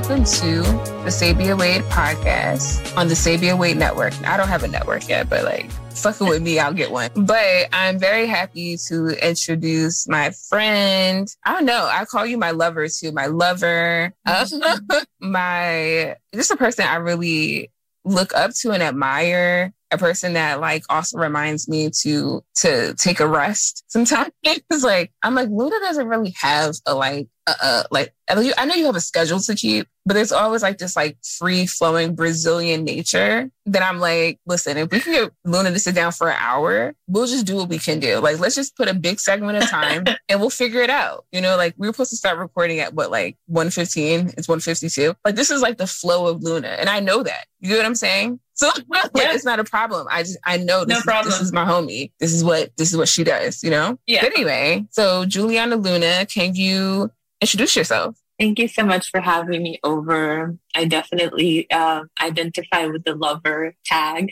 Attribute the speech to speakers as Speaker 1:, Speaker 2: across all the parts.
Speaker 1: welcome to the Sabia Wade podcast on the Sabia Wade Network. I don't have a network yet, but like, fucking with me, I'll get one. But I'm very happy to introduce my friend. I don't know, I call you my lover too. My lover, just a person I really look up to and admire. A person that like also reminds me to take a rest sometimes. Like, I'm like, Luna doesn't really have I know you have a schedule to keep, but there's always like this like free flowing Brazilian nature that I'm like, listen, if we can get Luna to sit down for an hour, we'll just do what we can do. Like, let's just put a big segment of time and we'll figure it out. You know, like we were supposed to start recording at what, like 1:15? It's 1:52. Like, this is like the flow of Luna. And I know that. You get what I'm saying? So like, it's not a problem. I know this is my homie. This is what she does, you know?
Speaker 2: Yeah.
Speaker 1: But anyway, so Juliana Luna, can you introduce yourself?
Speaker 2: Thank you so much for having me over. I definitely identify with the lover tag.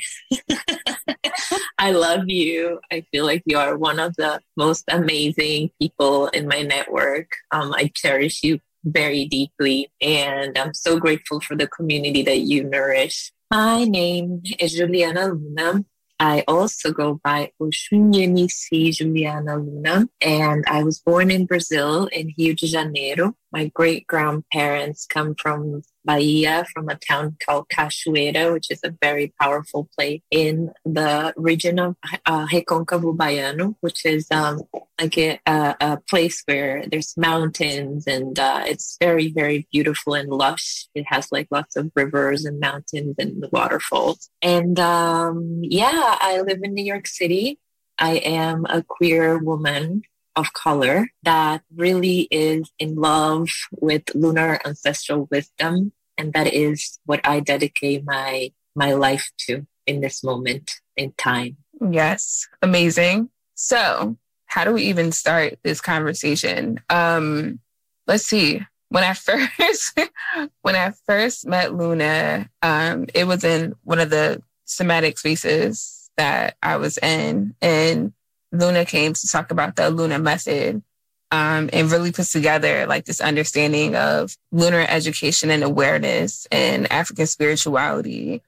Speaker 2: I love you. I feel like you are one of the most amazing people in my network. I cherish you very deeply, and I'm so grateful for the community that you nourish. My name is Juliana Luna. I also go by Oxunyenisi Juliana Luna, and I was born in Brazil, in Rio de Janeiro. My great-grandparents come from Bahia, from a town called Cachoeira, which is a very powerful place in the region of Recôncavo Baiano, which is like a place where there's mountains, and it's very, very beautiful and lush. It has like lots of rivers and mountains and waterfalls. And I live in New York City. I am a queer woman of color that really is in love with lunar ancestral wisdom. And that is what I dedicate my life to in this moment in time.
Speaker 1: Yes. Amazing. So how do we even start this conversation? Let's see. When I first met Luna, it was in one of the somatic spaces that I was in, and Luna came to talk about the Luna method, and really puts together like this understanding of lunar education and awareness and African spirituality,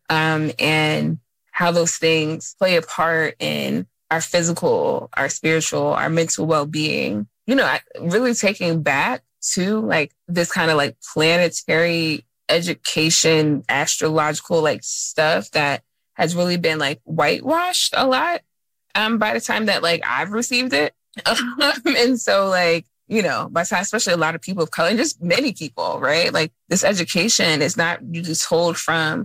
Speaker 1: and how those things play a part in our physical, our spiritual, our mental well-being. You know, really taking back to like this kind of like planetary education, astrological like stuff that has really been like whitewashed a lot by the time that like I've received it. And so like, you know, by the time, especially a lot of people of color and just many people, right? Like this education is not usually told from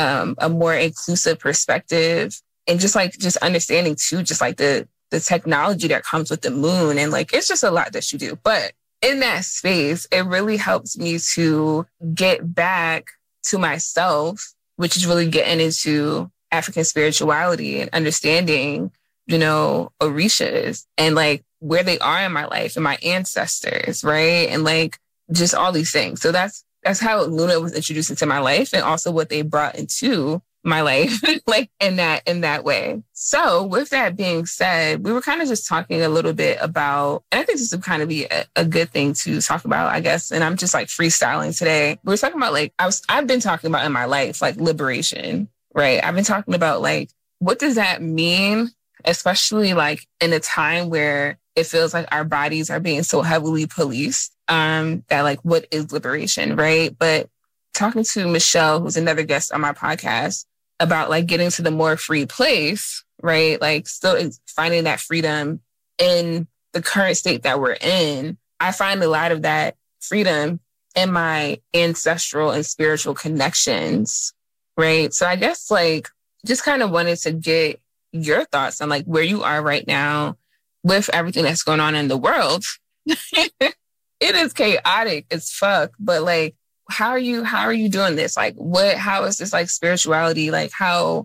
Speaker 1: a more inclusive perspective, and just understanding too, just like the technology that comes with the moon. And like, it's just a lot that you do. But in that space, it really helps me to get back to myself, which is really getting into African spirituality and understanding, you know, Orishas and like where they are in my life and my ancestors, right? And like just all these things. So that's how Luna was introduced into my life, and also what they brought into my life, like in that way. So with that being said, we were kind of just talking a little bit about, and I think this would kind of be a good thing to talk about, I guess. And I'm just like freestyling today. We were talking about like, I've been talking about in my life, like liberation, right? I've been talking about like, what does that mean? Especially like in a time where it feels like our bodies are being so heavily policed, that like, what is liberation, right? But talking to Michelle, who's another guest on my podcast, about like getting to the more free place, right? Like still finding that freedom in the current state that we're in. I find a lot of that freedom in my ancestral and spiritual connections, right? So I guess like just kind of wanted to get your thoughts on like where you are right now with everything that's going on in the world. It is chaotic as fuck, but like, how are you doing this? Like how is this like spirituality? Like how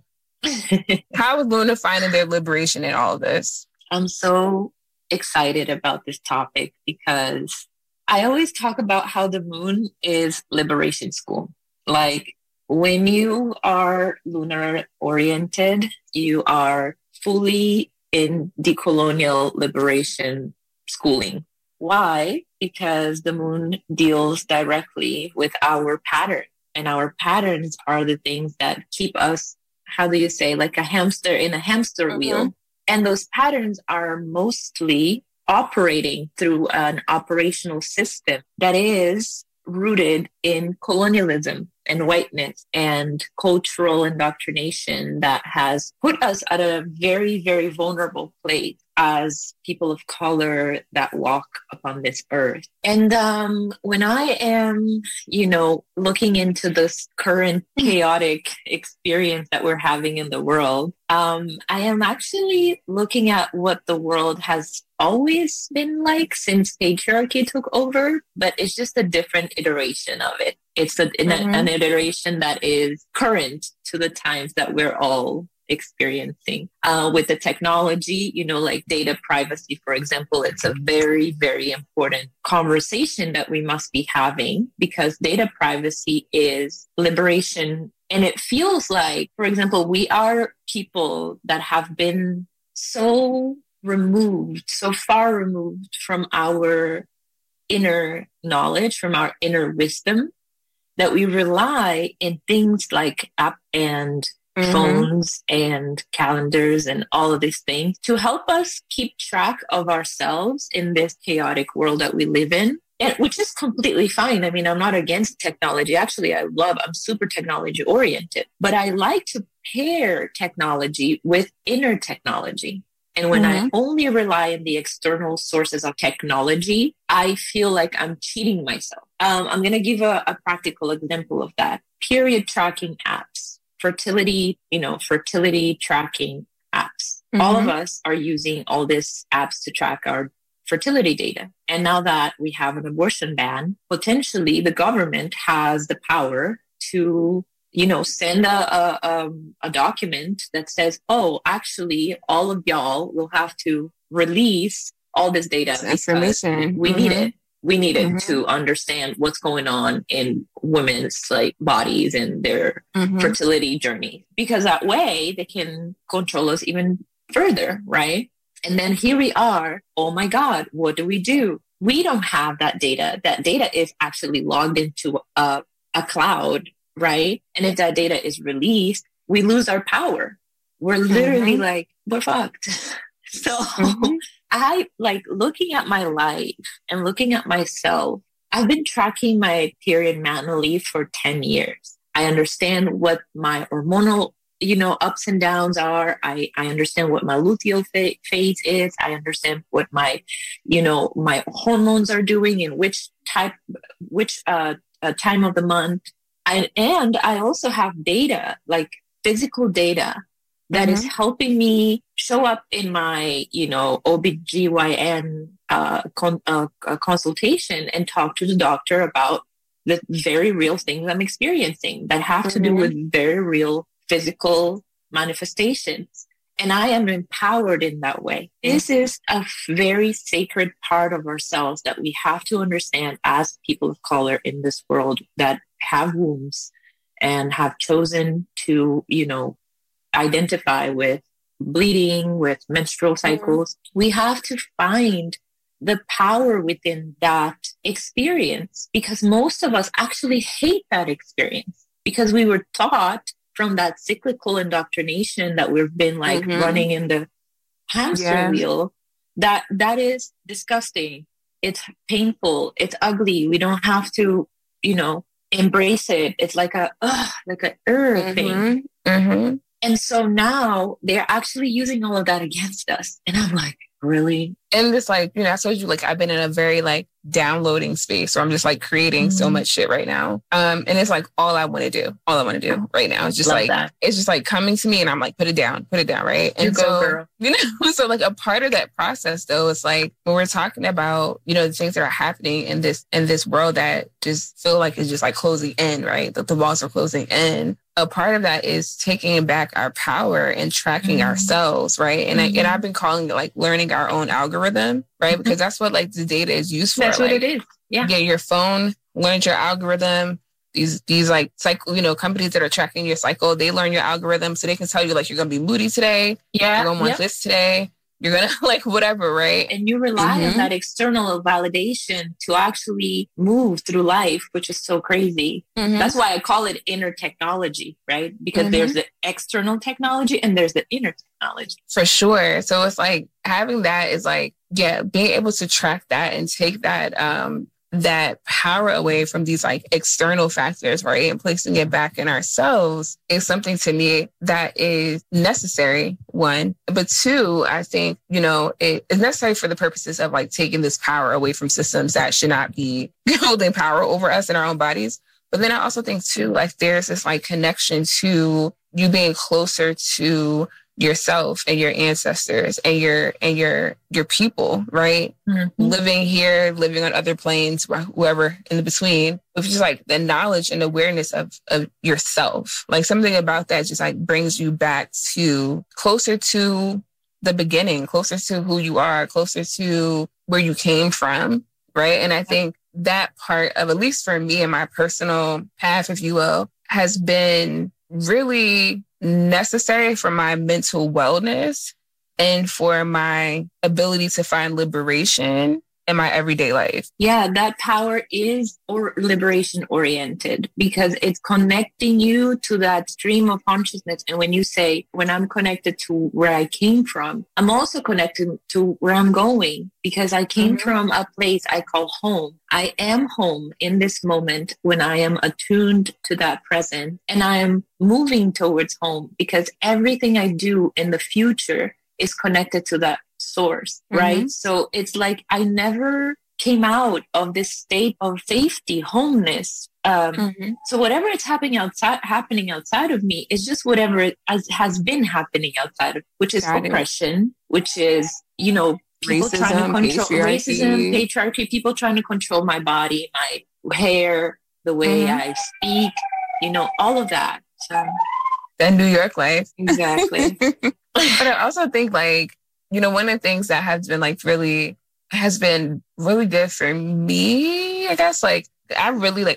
Speaker 1: is Luna finding their liberation in all of this?
Speaker 2: I'm so excited about this topic because I always talk about how the moon is liberation school. Like when you are lunar oriented, you are fully in decolonial liberation schooling. Why? Because the moon deals directly with our pattern. And our patterns are the things that keep us, how do you say, like a hamster in a hamster wheel. And those patterns are mostly operating through an operational system that is rooted in colonialism and whiteness and cultural indoctrination that has put us at a very, very vulnerable place as people of color that walk upon this earth. And when I am, looking into this current chaotic experience that we're having in the world, I am actually looking at what the world has always been like since patriarchy took over, but it's just a different iteration of it. It's an iteration that is current to the times that we're all experiencing. With the technology, like data privacy, for example, it's a very, very important conversation that we must be having, because data privacy is liberation. And it feels like, for example, we are people that have been so far removed from our inner knowledge, from our inner wisdom, that we rely in things like app and phones and calendars and all of these things to help us keep track of ourselves in this chaotic world that we live in. And, which is completely fine. I mean, I'm not against technology. Actually, I'm super technology oriented, but I like to pair technology with inner technology. And when I only rely on the external sources of technology, I feel like I'm cheating myself. I'm going to give a practical example of that. Period tracking apps, fertility tracking apps. All of us are using all these apps to track our fertility data. And now that we have an abortion ban, potentially the government has the power to send a document that says, oh, actually, all of y'all will have to release all this data.
Speaker 1: Information.
Speaker 2: We need it. We need it to understand what's going on in women's bodies and their fertility journey, because that way they can control us even further, right? And then here we are. Oh my God, what do? We don't have that data. That data is actually logged into a cloud, right? And if that data is released, we lose our power. We're literally we're fucked. So I looking at my life and looking at myself. I've been tracking my period manually for 10 years. I understand what my hormonal, ups and downs are. I understand what my luteal phase is. I understand what my hormones are doing and which time of the month. And I also have data, physical data, that is helping me show up in my, OBGYN consultation and talk to the doctor about the very real things I'm experiencing that have to do with very real physical manifestations. And I am empowered in that way. This is a very sacred part of ourselves that we have to understand as people of color in this world that have wombs and have chosen to, identify with bleeding, with menstrual cycles. We have to find the power within that experience, because most of us actually hate that experience, because we were taught from that cyclical indoctrination that we've been running in the hamster wheel, that is disgusting. It's painful. It's ugly. We don't have to, embrace it. It's like a thing. And so now they're actually using all of that against us. And I'm like, really?
Speaker 1: And it's I told you, I've been in a very downloading space where I'm just creating so much shit right now. And it's all I want to do right now. It's just it's just coming to me, and I'm put it down, right? And
Speaker 2: go, girl.
Speaker 1: So a part of that process though is when we're talking about, the things that are happening in this world that just feel it's just closing in, right? The walls are closing in. A part of that is taking back our power and tracking ourselves, right? And I've been calling it learning our own algorithm, right? Because that's what the data is used for.
Speaker 2: That's what it is. Yeah.
Speaker 1: Your phone learns your algorithm. These cycle, companies that are tracking your cycle, they learn your algorithm, so they can tell you you're gonna be moody today. Yeah, you're gonna want this today. you're going to like whatever, right?
Speaker 2: And you rely on that external validation to actually move through life, which is so crazy. That's why I call it inner technology, right? Because there's the external technology and there's the inner technology.
Speaker 1: For sure. So it's like having that is like, yeah, being able to track that and take that, that power away from these like external factors, right? And placing it back in ourselves is something to me that is necessary, one. But two, I think, you know, it is necessary for the purposes of like taking this power away from systems that should not be holding power over us in our own bodies. But then I also think too, like there's this like connection to you being closer to yourself and your ancestors and your people, right? Living here, living on other planes, whoever in the between, with just like the knowledge and awareness of yourself. Like something about that just like brings you back to closer to the beginning, closer to who you are, closer to where you came from, right? And I think that part of, at least for me and my personal path, if you will, has been really necessary for my mental wellness and for my ability to find liberation in my everyday life.
Speaker 2: Yeah, that power is liberation oriented because it's connecting you to that stream of consciousness. And when you say, when I'm connected to where I came from, I'm also connected to where I'm going because I came from a place I call home. I am home in this moment when I am attuned to that present and I am moving towards home because everything I do in the future is connected to that source, right? So it's like I never came out of this state of safety, homeness. So whatever is happening outside of me is just whatever it has been happening outside of, which is oppression, which is, you know, people trying to control racism, patriarchy, people trying to control my body, my hair, the way I speak, you know, all of that. So
Speaker 1: that New York life.
Speaker 2: Exactly.
Speaker 1: But I also think like, you know, one of the things that has been really good for me, I guess, like I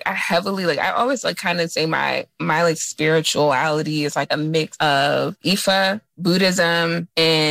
Speaker 1: always like kind of say my like spirituality is like a mix of Ifa, Buddhism,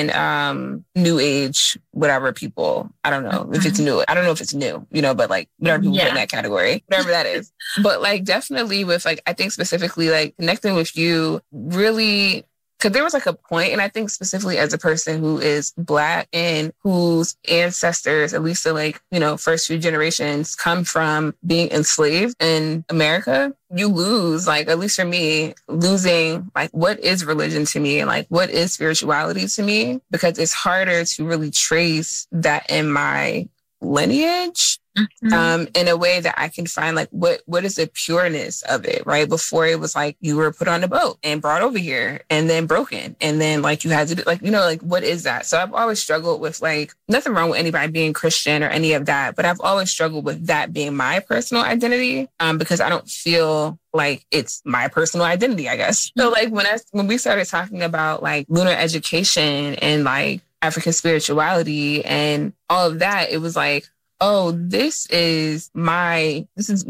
Speaker 1: and New Age, whatever people, I don't know if it's new. I don't know if it's new, you know, but like whatever people put in that category, whatever that is. But like definitely with like, I think specifically like connecting with you really, because there was like a point, and I think specifically as a person who is Black and whose ancestors, at least the like, you know, first few generations come from being enslaved in America, you lose, like, at least for me, losing like what is religion to me and like what is spirituality to me, because it's harder to really trace that in my lineage. In a way that I can find like what is the pureness of it, right? Before it was like you were put on a boat and brought over here and then broken. And then like you had to do, like, you know, like what is that? So I've always struggled with like, nothing wrong with anybody being Christian or any of that, but I've always struggled with that being my personal identity, because I don't feel like it's my personal identity, I guess. So like when we started talking about like lunar education and like African spirituality and all of that, it was like, oh, this is mine,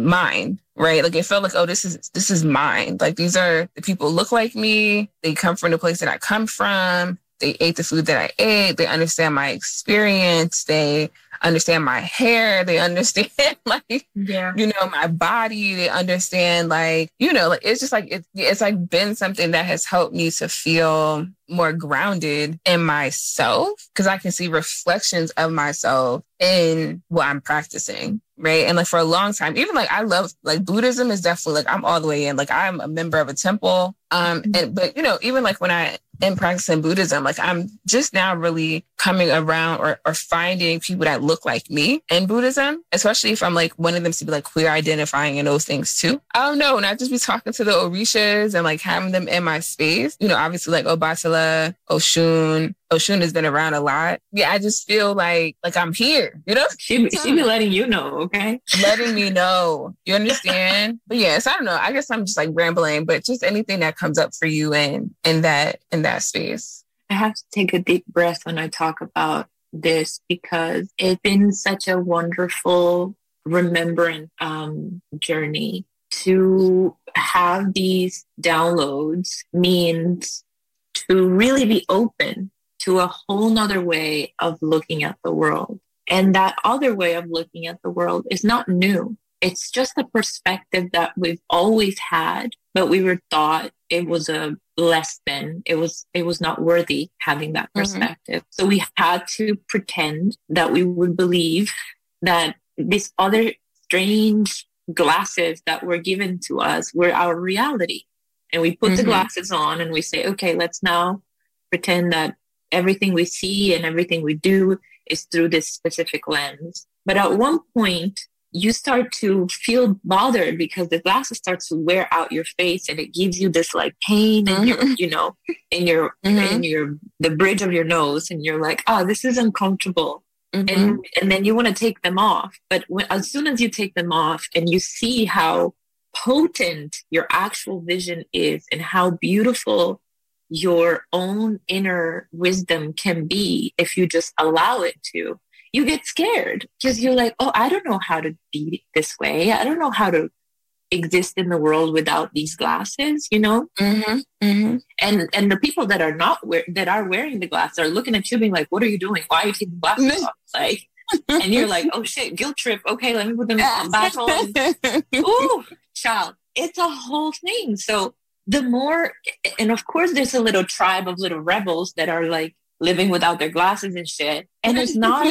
Speaker 1: right? Like it felt like, oh, this is mine. Like these are the people who look like me. They come from the place that I come from. They ate the food that I ate. They understand my experience. They understand my hair. They understand like, you know, my body. They understand like, you know, like it's just like, it's like been something that has helped me to feel more grounded in myself, because I can see reflections of myself in what I'm practicing. Right. And like for a long time, even like I love like Buddhism is definitely like I'm all the way in, like I'm a member of a temple. But you know, even like when I am practicing Buddhism, like I'm just now really coming around or finding people that look like me in Buddhism, especially if I'm like wanting them to be like queer identifying and those things too. I don't know, not just be talking to the Orishas and like having them in my space. You know, obviously like Obatala, Oshun has been around a lot. Yeah, I just feel like I'm here, you know?
Speaker 2: She be letting you know, okay?
Speaker 1: Letting me know. You understand? But yes, I don't know. I guess I'm just like rambling, but just anything that comes up for you in that space.
Speaker 2: I have to take a deep breath when I talk about this because it's been such a wonderful remembrance journey. To have these downloads means to really be open to a whole nother way of looking at the world. And that other way of looking at the world is not new. It's just a perspective that we've always had, but we were taught it was a less than, it was not worthy having that perspective. So we had to pretend that we would believe that these other strange glasses that were given to us were our reality. And we put the glasses on and we say, okay, let's now pretend that everything we see and everything we do is through this specific lens. But at one point, you start to feel bothered because the glasses starts to wear out your face, and it gives you this like pain in your, you know, in your the bridge of your nose, and you're like, oh, this is uncomfortable. And then you want to take them off. But as soon as you take them off and you see how potent your actual vision is and how beautiful your own inner wisdom can be if you just allow it to, you get scared because you're like, oh, I don't know how to be this way. I don't know how to exist in the world without these glasses, you know? And the people that are that are wearing the glasses are looking at you being like, what are you doing? Why are you taking the glasses off? Like, and you're like, oh shit, guilt trip. Okay, let me put them back on. Ooh, child, it's a whole thing. So the more, and of course there's a little tribe of little rebels that are like living without their glasses and shit. And it's not,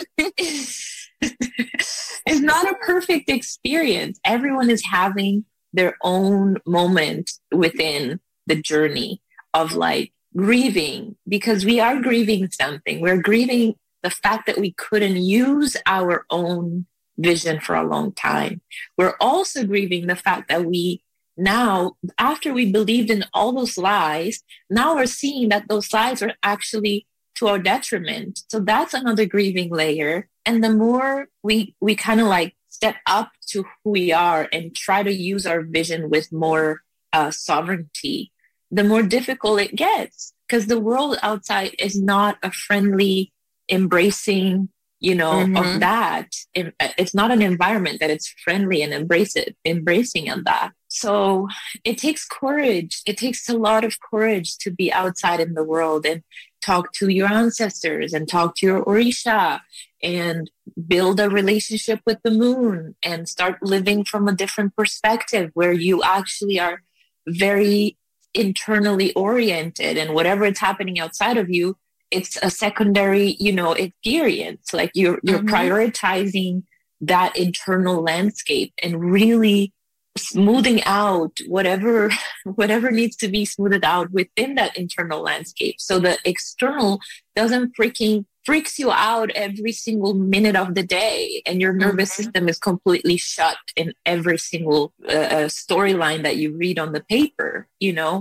Speaker 2: it's not a perfect experience. Everyone is having their own moment within the journey of like grieving, because we are grieving something. We're grieving the fact that we couldn't use our own vision for a long time. We're also grieving the fact that we now, after we believed in all those lies, now we're seeing that those lies are actually to our detriment. So that's another grieving layer. And the more we kind of like step up to who we are and try to use our vision with more sovereignty, the more difficult it gets, because the world outside is not a friendly, embracing, you know, of that. It's not an environment that it's friendly and embracing of that. So it takes courage. It takes a lot of courage to be outside in the world and talk to your ancestors and talk to your Orisha and build a relationship with the moon and start living from a different perspective where you actually are very internally oriented, and whatever is happening outside of you, it's a secondary, you know, experience. Like you're prioritizing that internal landscape and really smoothing out whatever needs to be smoothed out within that internal landscape. So the external doesn't freaks you out every single minute of the day, and your nervous system is completely shut in every single storyline that you read on the paper, you know?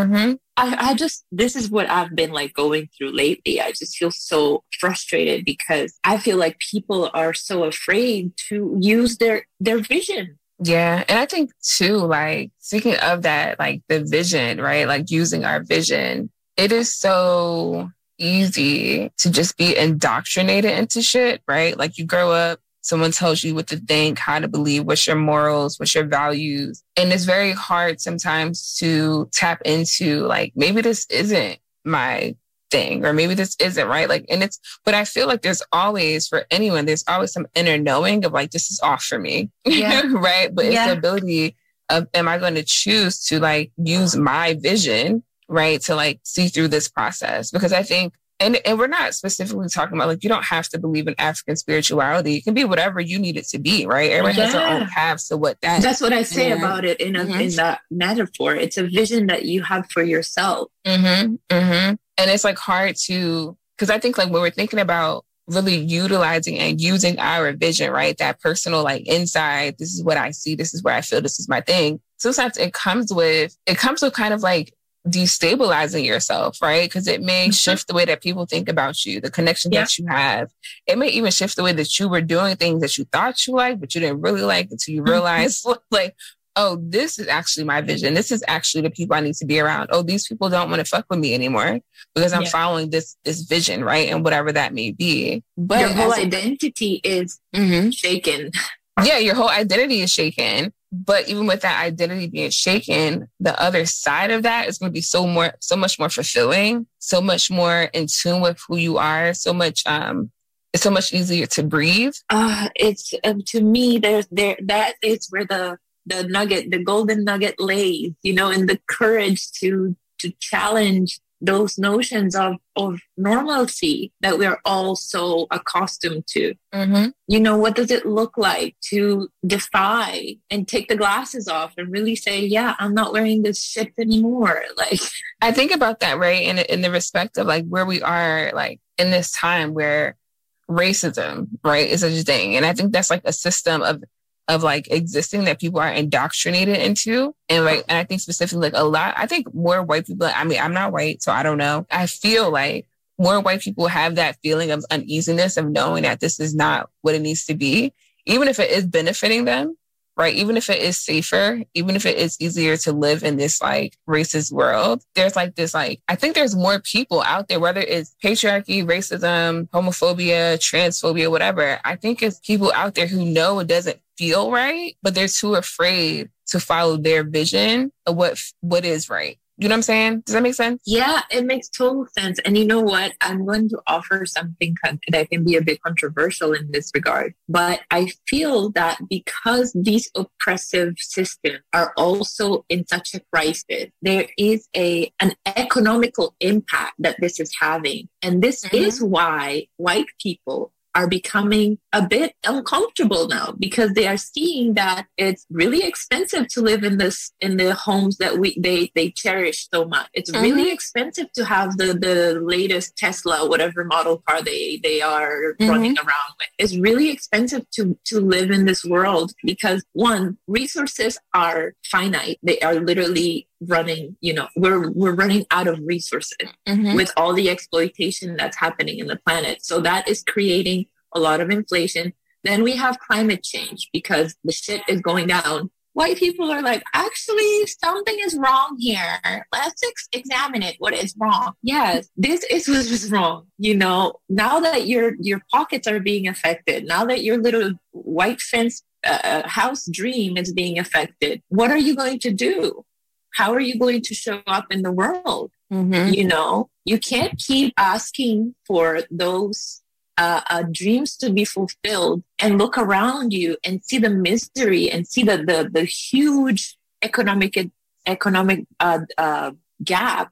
Speaker 2: I just, this is what I've been like going through lately. I just feel so frustrated because I feel like people are so afraid to use their vision.
Speaker 1: Yeah. And I think too, like speaking of that, like the vision, right? Like using our vision, it is so easy to just be indoctrinated into shit, right? Like you grow up, someone tells you what to think, how to believe, what's your morals, what's your values. And it's very hard sometimes to tap into like, maybe this isn't my thing, or maybe this isn't right. Like, and it's, but I feel like there's always, for anyone, there's always some inner knowing of like, this is off for me. Yeah. Right. But it's the ability of, am I going to choose to like use my vision, right, to like see through this process? Because I think, and we're not specifically talking about like, you don't have to believe in African spirituality. It can be whatever you need it to be, right? Everyone has their own path. So what that's
Speaker 2: what I say about it in that metaphor. It's a vision that you have for yourself.
Speaker 1: And it's like hard to, because I think like when we're thinking about really utilizing and using our vision, right? That personal like inside, this is what I see, this is where I feel, this is my thing. Sometimes it comes with kind of like destabilizing yourself, right? Because it may shift the way that people think about you, the connection that you have. It may even shift the way that you were doing things that you thought you liked, but you didn't really like until you realized like, oh, this is actually my vision. This is actually the people I need to be around. Oh, these people don't want to fuck with me anymore because I'm following this vision, right? And whatever that may be.
Speaker 2: But your whole identity is shaken.
Speaker 1: Yeah, your whole identity is shaken. But even with that identity being shaken, the other side of that is going to be so much more fulfilling, so much more in tune with who you are, so much, it's so much easier to breathe.
Speaker 2: It's to me, that is where the golden nugget lays, in the courage to challenge those notions of normalcy that we're all so accustomed to.
Speaker 1: Mm-hmm.
Speaker 2: What does it look like to defy and take the glasses off and really say, yeah, I'm not wearing this shit anymore? Like,
Speaker 1: I think about that, right? In the respect of like where we are, like in this time where racism, right, is such a thing. And I think that's like a system of like existing that people are indoctrinated into. And I think specifically I think more white people, I mean, I'm not white, so I don't know. I feel like more white people have that feeling of uneasiness of knowing that this is not what it needs to be, even if it is benefiting them, right? Even if it is safer, even if it is easier to live in this like racist world, there's like this, like, I think there's more people out there, whether it's patriarchy, racism, homophobia, transphobia, whatever. I think it's people out there who know it doesn't feel right, but they're too afraid to follow their vision of what is right. You know what I'm saying? Does that make sense?
Speaker 2: Yeah, it makes total sense. And you know what? I'm going to offer something that can be a bit controversial in this regard. But I feel that because these oppressive systems are also in such a crisis, there is an economical impact that this is having. And this is why white people are becoming a bit uncomfortable now, because they are seeing that it's really expensive to live in the homes that they cherish so much. It's really expensive to have the latest Tesla, whatever model car they are running around with. It's really expensive to live in this world because, one, resources are finite. They are literally running, we're running out of resources with all the exploitation that's happening in the planet. So that is creating a lot of inflation. Then we have climate change because the shit is going down. White people are like, actually, something is wrong here. Let's examine it. What is wrong? Yes, this is what is wrong. Now that your pockets are being affected, now that your little white fence house dream is being affected, what are you going to do? How are you going to show up in the world? You can't keep asking for those dreams to be fulfilled and look around you and see the misery and see the huge economic gap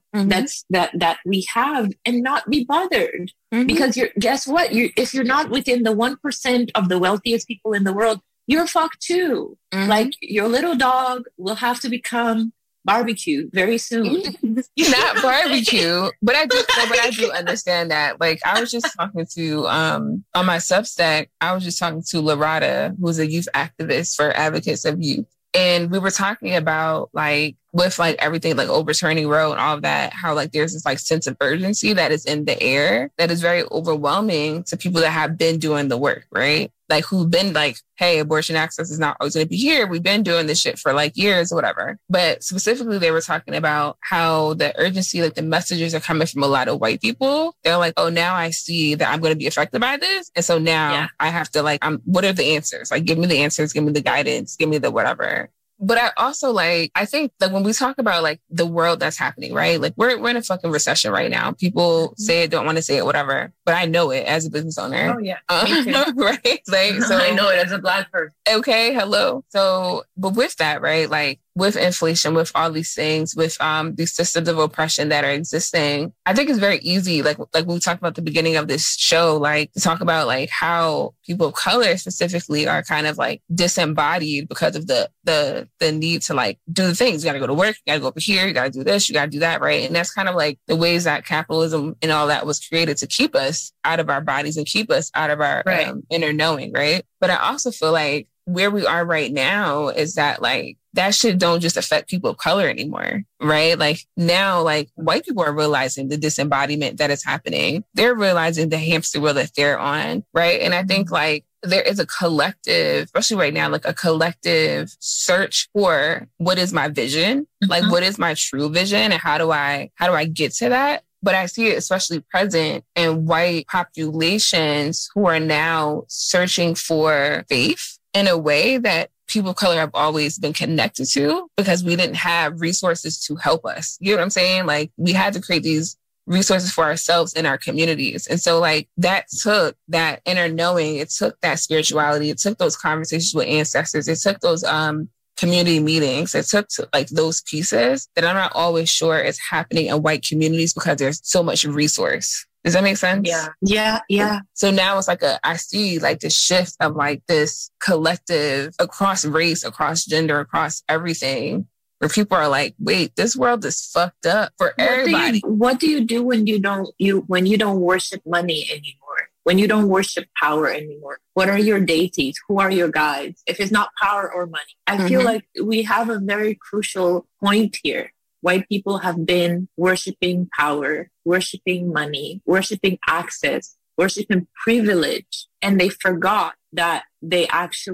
Speaker 2: that we have and not be bothered. Because guess what? If you're not within the 1% of the wealthiest people in the world, you're fucked too. Like your little dog will have to become barbecue very soon.
Speaker 1: Not barbecue, but I do understand that. Like I was just talking to on my Substack, I was just talking to Larada, who's a youth activist for Advocates of Youth. And we were talking about like with like everything like overturning Roe and all of that, how like there's this like sense of urgency that is in the air that is very overwhelming to people that have been doing the work, right? Like who've been like, hey, abortion access is not always going to be here. We've been doing this shit for like years or whatever. But specifically, they were talking about how the urgency, like the messages are coming from a lot of white people. They're like, oh, now I see that I'm going to be affected by this. And so now I have to like, what are the answers? Like, give me the answers, give me the guidance, give me the whatever. But I also I think like when we talk about like the world that's happening, right? Like we're in a fucking recession right now. People say it, don't want to say it, whatever. But I know it as a business owner.
Speaker 2: Oh yeah.
Speaker 1: Right? Like, so
Speaker 2: I know it as a Black person.
Speaker 1: Okay. Hello. So, but with that, right? Like with inflation, with all these things, with these systems of oppression that are existing, I think it's very easy. Like we talked about at the beginning of this show, like to talk about like how people of color specifically are kind of like disembodied because of the need to like do the things. You got to go to work. You got to go over here. You got to do this. You got to do that. Right. And that's kind of like the ways that capitalism and all that was created to keep us out of our bodies and keep us out of our inner knowing. Right. But I also feel like where we are right now is that like that shit don't just affect people of color anymore, right? Like now, like white people are realizing the disembodiment that is happening. They're realizing the hamster wheel that they're on, right? And I think like there is a collective, especially right now, like a collective search for what is my vision? Like what is my true vision and how do I get to that? But I see it especially present in white populations who are now searching for faith in a way that people of color have always been connected to because we didn't have resources to help us. You know what I'm saying? Like we had to create these resources for ourselves in our communities. And so like that took that inner knowing, it took that spirituality, it took those conversations with ancestors, it took those community meetings, it took like those pieces that I'm not always sure is happening in white communities because there's so much resource. Does that make sense?
Speaker 2: Yeah.
Speaker 1: So now it's like I see like this shift of like this collective across race, across gender, across everything, where people are like, wait, this world is fucked up for everybody.
Speaker 2: What do you do when you don't worship money anymore? When you don't worship power anymore? What are your deities? Who are your guides? If it's not power or money, I feel like we have a very crucial point here. White people have been worshiping power, worshiping money, worshiping access, worshiping privilege. And they forgot that they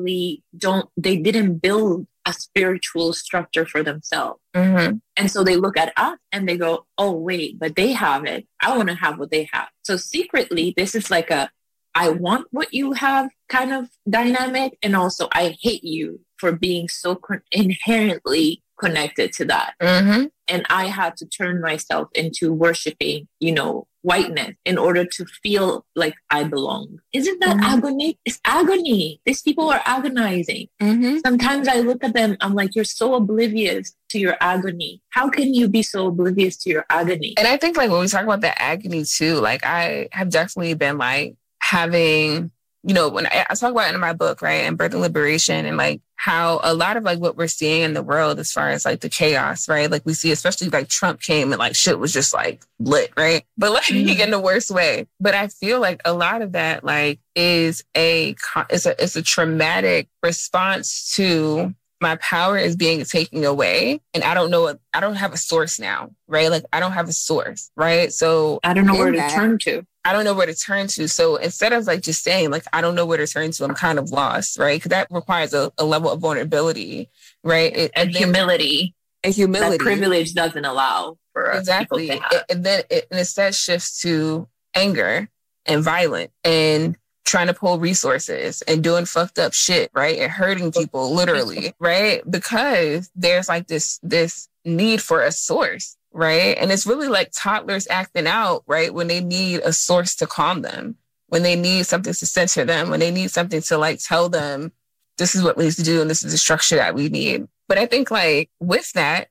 Speaker 2: didn't build a spiritual structure for themselves. And so they look at us and they go, oh, wait, but they have it. I want to have what they have. So secretly, this is like I want what you have kind of dynamic. And also I hate you for being so inherently connected to that. And I had to turn myself into worshiping, whiteness in order to feel like I belong. Isn't that agony? It's agony. These people are agonizing. Sometimes I look at them, I'm like, you're so oblivious to your agony. How can you be so oblivious to your agony?
Speaker 1: And I think like when we talk about that agony too, like I have definitely been like having, when I talk about it in my book, right, and Birth and Liberation, and like how a lot of like what we're seeing in the world as far as like the chaos, right? Like we see, especially like Trump came and like shit was just like lit, right? But like in the worst way. But I feel like a lot of that like is it's a traumatic response to my power is being taken away. And I don't have a source now, right? Like I don't have a source, right? So
Speaker 2: I don't know where to turn to.
Speaker 1: I don't know where to turn to. So instead of like just saying like, I don't know where to turn to, I'm kind of lost, right? Because that requires a level of vulnerability, right?
Speaker 2: And humility.
Speaker 1: And humility.
Speaker 2: That privilege doesn't allow for
Speaker 1: exactly.
Speaker 2: people to have.
Speaker 1: And then it instead shifts to anger and violence and trying to pull resources and doing fucked up shit, right? And hurting people literally, right? Because there's like this need for a source. Right. And it's really like toddlers acting out, right? When they need a source to calm them, when they need something to center them, when they need something to like tell them, this is what we need to do and this is the structure that we need. But I think like with that,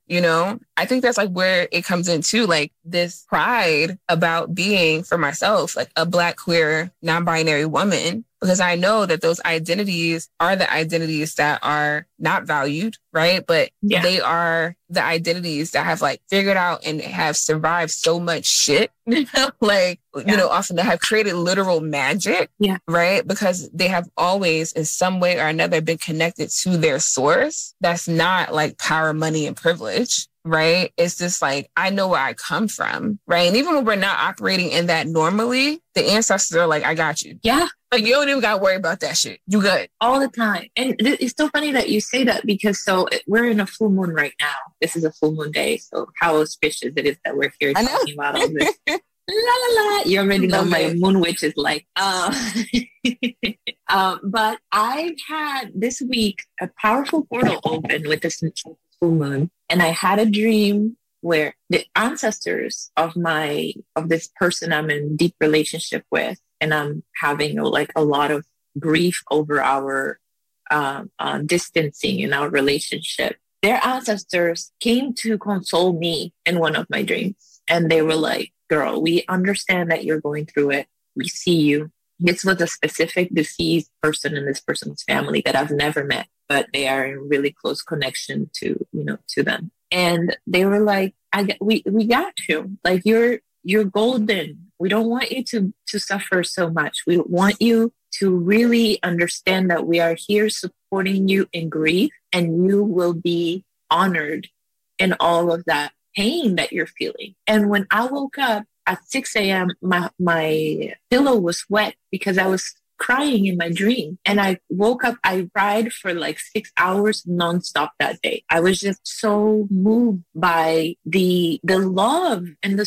Speaker 1: I think that's like where it comes into like this pride about being for myself, like a Black, queer, non-binary woman, because I know that those identities are the identities that are not valued, right? But they are the identities that have like figured out and have survived so much shit, often that have created literal magic, right? Because they have always in some way or another been connected to their source. That's not like power, money, and privilege. Right. It's just like, I know where I come from. Right. And even when we're not operating in that normally, the ancestors are like, I got you.
Speaker 2: Yeah.
Speaker 1: Like, you don't even got to worry about that shit. You good.
Speaker 2: All the time. And it's so funny that you say that because we're in a full moon right now. This is a full moon day. So how auspicious it is that we're here talking about all this. La, la, la. You already know my moon witch is like, but I've had this week a powerful portal open with this full moon. And I had a dream where the ancestors of this person I'm in deep relationship with, and I'm having a lot of grief over our distancing in our relationship. Their ancestors came to console me in one of my dreams. And they were like, girl, we understand that you're going through it. We see you. This was a specific deceased person in this person's family that I've never met, but they are in really close connection to them. And they were like, we got you. Like, you're golden. We don't want you to suffer so much. We want you to really understand that we are here supporting you in grief, and you will be honored in all of that pain that you're feeling. And when I woke up at 6 a.m., my pillow was wet because I was crying in my dream. And I woke up, I cried for like 6 hours nonstop that day. I was just so moved by the love and the support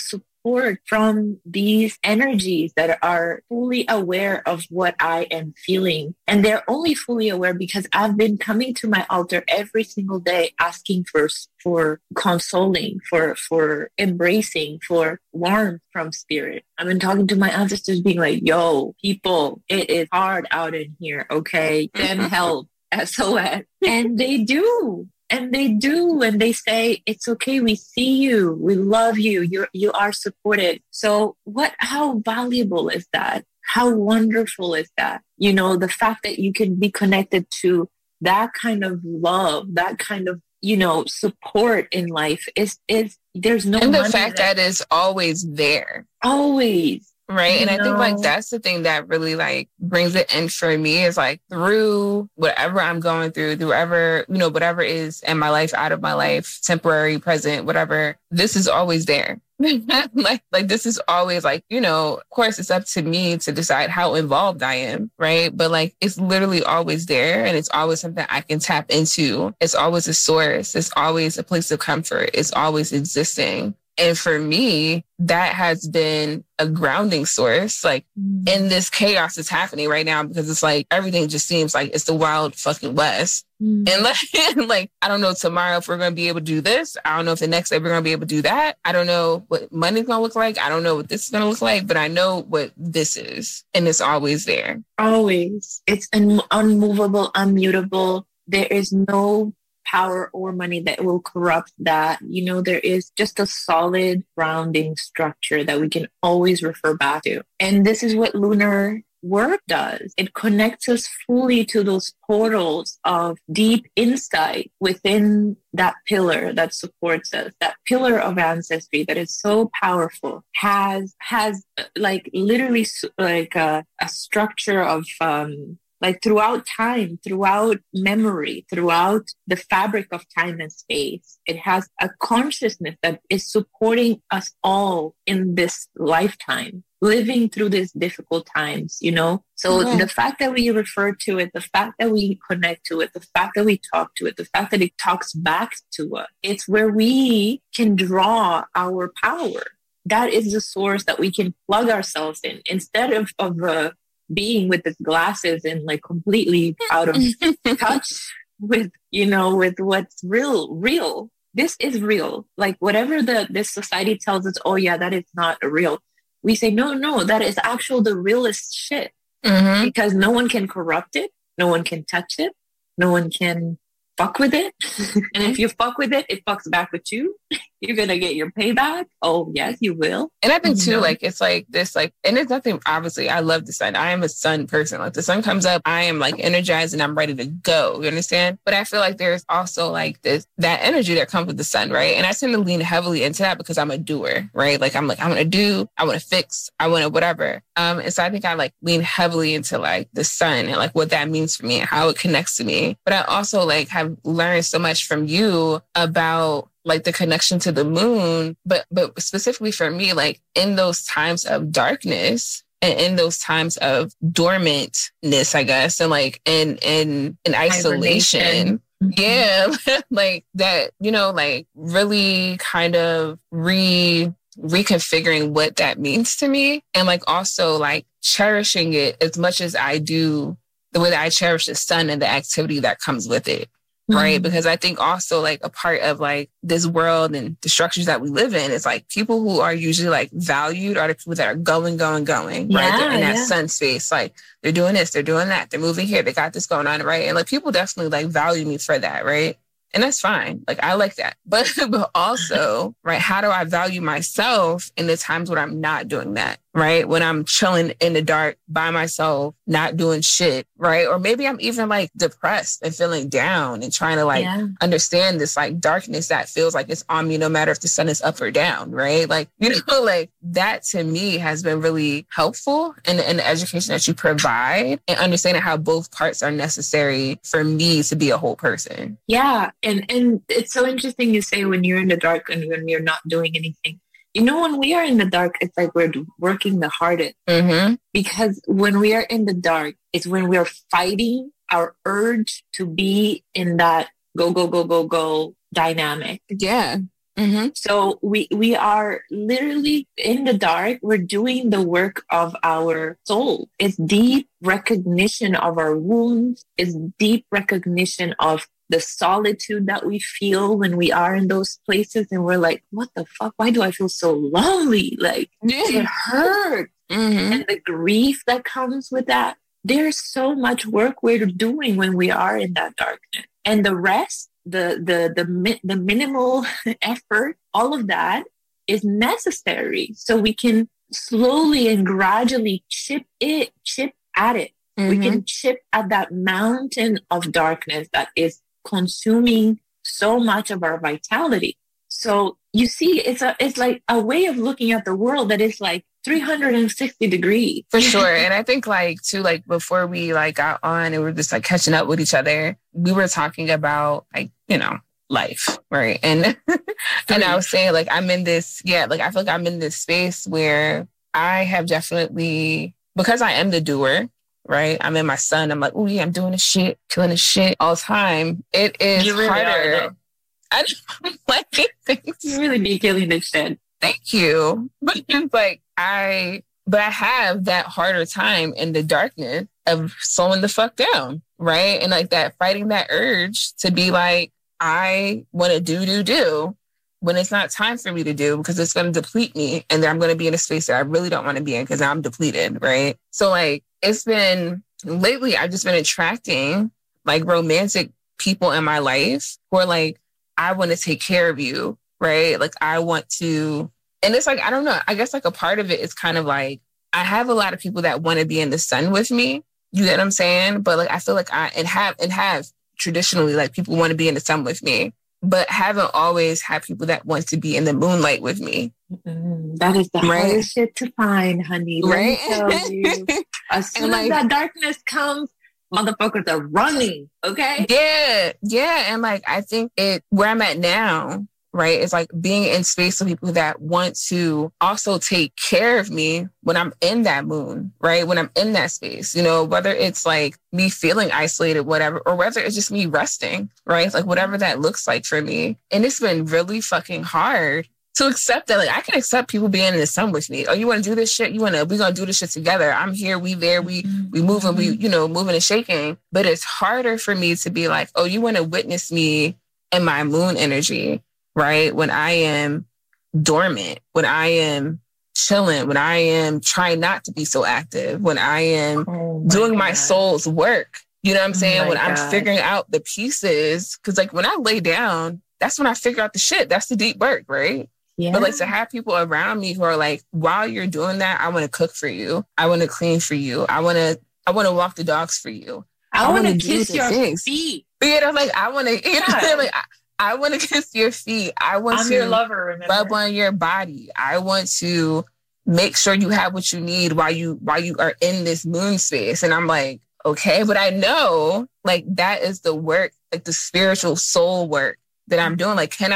Speaker 2: support from these energies that are fully aware of what I am feeling. And they're only fully aware because I've been coming to my altar every single day asking for consoling, for embracing, for warmth from spirit. I've been talking to my ancestors being like, yo, people, it is hard out in here, okay? Send help, SOS. And they do. And they do. And they say, it's okay. We see you. We love you. You are supported. So how valuable is that? How wonderful is that? You know, the fact that you can be connected to that kind of love, that kind of, you know, support in life is there's no.
Speaker 1: And the fact that it's always there.
Speaker 2: Always.
Speaker 1: Right. And I think like that's the thing that really like brings it in for me is like through whatever I'm going through, whatever is in my life, out of my life, temporary, present, whatever, this is always there. like this is always like, you know, of course it's up to me to decide how involved I am. Right. But like it's literally always there and it's always something I can tap into. It's always a source. It's always a place of comfort. It's always existing. And for me, that has been a grounding source, like in this chaos that's happening right now, because it's like everything just seems like it's the wild fucking West. And like, I don't know tomorrow if we're going to be able to do this. I don't know if the next day we're going to be able to do that. I don't know what money's going to look like. I don't know what this is going to look like, but I know what this is. And it's always there.
Speaker 2: Always. It's unmovable, unmutable. There is no power or money that will corrupt that. You know, there is just a solid grounding structure that we can always refer back to. And this is what lunar work does. It connects us fully to those portals of deep insight within that pillar that supports us, that pillar of ancestry that is so powerful, has like literally like a structure of like throughout time, throughout memory, throughout the fabric of time and space. It has a consciousness that is supporting us all in this lifetime, living through these difficult times, you know? So the fact that we refer to it, the fact that we connect to it, the fact that we talk to it, the fact that it talks back to us, it's where we can draw our power. That is the source that we can plug ourselves in instead of being with the glasses and like completely out of touch with, you know, with what's real. This is real. Like whatever this society tells us, oh yeah, that is not real. We say, no, that is the realest shit. Because no one can corrupt it. No one can touch it. No one can fuck with it. And if you fuck with it, it fucks back with you. You're going to get your payback. Oh, yes, you will.
Speaker 1: And I think too, like, it's like this, like, and it's nothing, obviously, I love the sun. I am a sun person. Like the sun comes up, I am like energized and I'm ready to go. You understand? But I feel like there's also like that energy that comes with the sun, right? And I tend to lean heavily into that because I'm a doer, right? Like, I'm going to do, I want to fix, I want to whatever. And so I think I like lean heavily into like the sun and like what that means for me and how it connects to me. But I also like have learned so much from you about like the connection to the moon, but specifically for me, like in those times of darkness and in those times of dormantness, I guess, and like in isolation. Yeah, like that, you know, like really kind of reconfiguring what that means to me and like also like cherishing it as much as I do the way that I cherish the sun and the activity that comes with it. Right. Because I think also like a part of like this world and the structures that we live in is like people who are usually like valued are the people that are going, right? They're in that sun space. Like they're doing this, they're doing that, they're moving here, they got this going on. Right. And like people definitely like value me for that. Right. And that's fine. Like, I like that. But also, right, how do I value myself in the times when I'm not doing that, right? When I'm chilling in the dark by myself, not doing shit, right? Or maybe I'm even like depressed and feeling down and trying to like understand this like darkness that feels like it's on me no matter if the sun is up or down, right? Like, you know, like that to me has been really helpful in the education that you provide and understanding how both parts are necessary for me to be a whole person.
Speaker 2: Yeah. And it's so interesting you say when you're in the dark and when you're not doing anything. You know, when we are in the dark, it's like we're working the hardest. Because when we are in the dark, it's when we're fighting our urge to be in that go dynamic.
Speaker 1: Yeah. Mm-hmm.
Speaker 2: So we are literally in the dark. We're doing the work of our soul. It's deep recognition of our wounds. It's deep recognition of the solitude that we feel when we are in those places. And we're like, what the fuck? Why do I feel so lonely? Like, it hurts.
Speaker 1: Mm-hmm.
Speaker 2: And the grief that comes with that. There's so much work we're doing when we are in that darkness. And the rest, the minimal effort, all of that is necessary so we can slowly and gradually chip at it.
Speaker 1: Mm-hmm.
Speaker 2: We can chip at that mountain of darkness that is consuming so much of our vitality. So you see, it's like a way of looking at the world that is like 360 degrees.
Speaker 1: For sure. And I think like too, like before we like got on and we were just like catching up with each other, we were talking about like, you know, life. Right. And and I was saying like I'm in this, like I feel like I'm in this space where I have definitely, because I am the doer, right? I'm in my sun. I'm like, oh yeah, I'm doing this shit, killing this shit all the time. It is
Speaker 2: really
Speaker 1: harder. I just like things.
Speaker 2: You really be killing this shit.
Speaker 1: Thank you. But it's like I have that harder time in the darkness of slowing the fuck down, right? And like that fighting that urge to be like, I want to do when it's not time for me to do because it's going to deplete me. And then I'm going to be in a space that I really don't want to be in because I'm depleted, right? So like it's been lately, I've just been attracting like romantic people in my life who are like, I want to take care of you, right? Like I want to, and it's like, I don't know, I guess like a part of it is kind of like, I have a lot of people that want to be in the sun with me. You get what I'm saying? But like, I feel like I have traditionally like people want to be in the sun with me, but haven't always had people that want to be in the moonlight with me.
Speaker 2: That is the hardest shit to find, honey. Let me tell you. As soon as that darkness comes, motherfuckers are running, okay?
Speaker 1: Yeah. And like, I think where I'm at now, right, is like being in space with people that want to also take care of me when I'm in that moon, right? When I'm in that space, you know, whether it's like me feeling isolated, whatever, or whether it's just me resting, right? Like whatever that looks like for me. And it's been really fucking hard to accept that. Like I can accept people being in the sun with me. Oh, you want to do this shit? We're going to do this shit together. I'm here, we there, we moving, moving and shaking. But it's harder for me to be like, oh, you want to witness me in my moon energy, right? When I am dormant, when I am chilling, when I am trying not to be so active, when I am doing my soul's work. You know what I'm saying? When I'm figuring out the pieces. Because like when I lay down, that's when I figure out the shit. That's the deep work, right? Yeah. But like to have people around me who are like, while you're doing that, I want to cook for you. I want to clean for you. I want to walk the dogs for you.
Speaker 2: I want to kiss your feet.
Speaker 1: But you know, like I want to, like I want to kiss your feet. I'm
Speaker 2: your lover, remember?
Speaker 1: Rub on your body. I want to make sure you have what you need while you are in this moon space. And I'm like, okay, but I know like that is the work, like the spiritual soul work that I'm doing. Like, can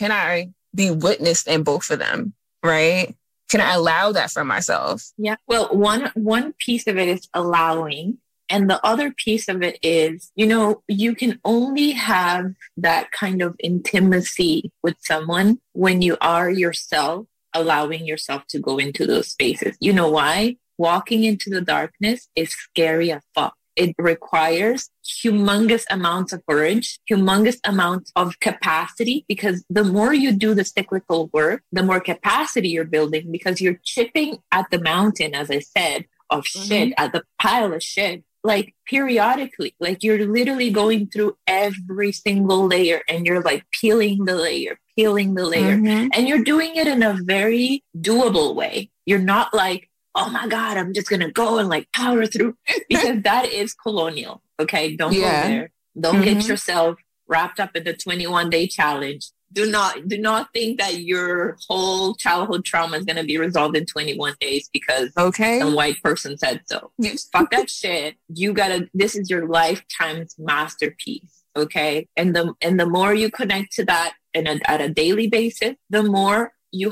Speaker 1: I be witnessed in both of them? Right? Can I allow that for myself?
Speaker 2: Yeah. Well, one piece of it is allowing. And the other piece of it is, you know, you can only have that kind of intimacy with someone when you are yourself, allowing yourself to go into those spaces. You know why? Walking into the darkness is scary as fuck. It requires humongous amounts of courage, humongous amounts of capacity, because the more you do the cyclical work, the more capacity you're building, because you're chipping at the mountain, as I said, of shit, at the pile of shit. Like periodically, like you're literally going through every single layer and you're like peeling the layer. And you're doing it in a very doable way. You're not like, oh my God, I'm just going to go and like power through, because that is colonial. Okay. Don't go there. Don't get yourself wrapped up in the 21-day challenge. Do not think that your whole childhood trauma is going to be resolved in 21 days because some white person said so. Fuck that shit. This is your lifetime's masterpiece. Okay. And the more you connect to that at a daily basis, the more you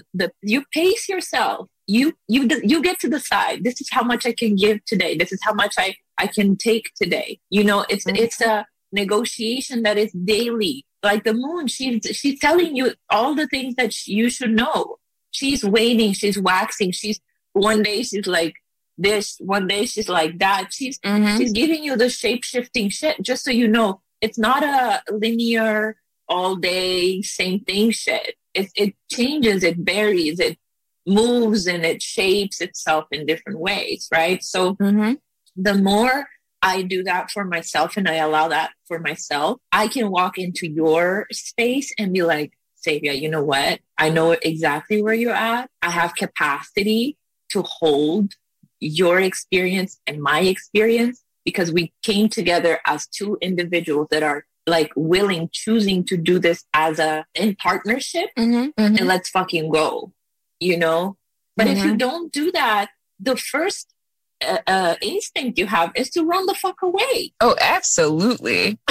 Speaker 2: pace yourself. You get to decide, this is how much I can give today. This is how much I can take today. You know, it's a negotiation that is daily. like the moon, she's telling you all the things that you should know. She's waiting, she's waxing, one day she's like this, one day she's like that. She's giving you the shape-shifting shit just so you know it's not a linear all day same thing shit. It changes, it varies, it moves, and it shapes itself in different ways, right? So the more I do that for myself and I allow that for myself, I can walk into your space and be like, Xavier, you know what? I know exactly where you're at. I have capacity to hold your experience and my experience because we came together as two individuals that are like willing, choosing to do this in partnership, and let's fucking go, you know? But if you don't do that, the first instinct you have is to run the fuck away.
Speaker 1: Oh, absolutely.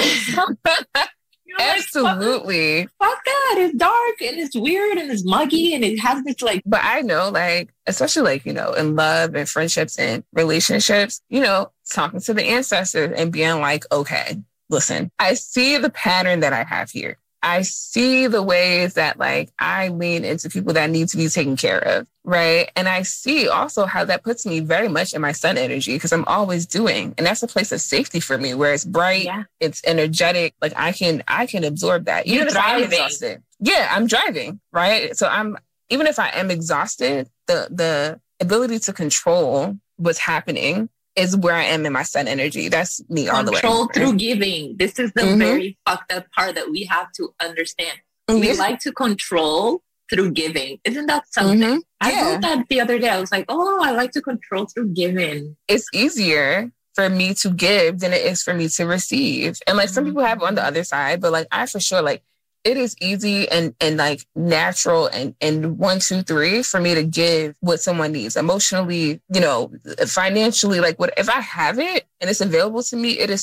Speaker 1: Absolutely.
Speaker 2: Like, fuck that. It's dark and it's weird and it's muggy and it has this like...
Speaker 1: But I know, like, especially like, you know, in love and friendships and relationships, you know, talking to the ancestors and being like, okay, listen, I see the pattern that I have here. I see the ways that like I lean into people that need to be taken care of, right? And I see also how that puts me very much in my sun energy because I'm always doing, and that's a place of safety for me where it's bright, it's energetic, like I can absorb that. Even if I'm exhausted. Yeah, I'm driving, right? So even if I am exhausted, the ability to control what's happening is where I am in my sun energy. That's me all the way.
Speaker 2: Control through giving. This is the very fucked up part that we have to understand. We like to control through giving. Isn't that something? I wrote that the other day. I was like, oh, I like to control through giving.
Speaker 1: It's easier for me to give than it is for me to receive. And like some people have it on the other side, but like I for sure, like it is easy and like natural and 1, 2, 3 for me to give what someone needs emotionally, you know, financially, like what, if I have it and it's available to me, it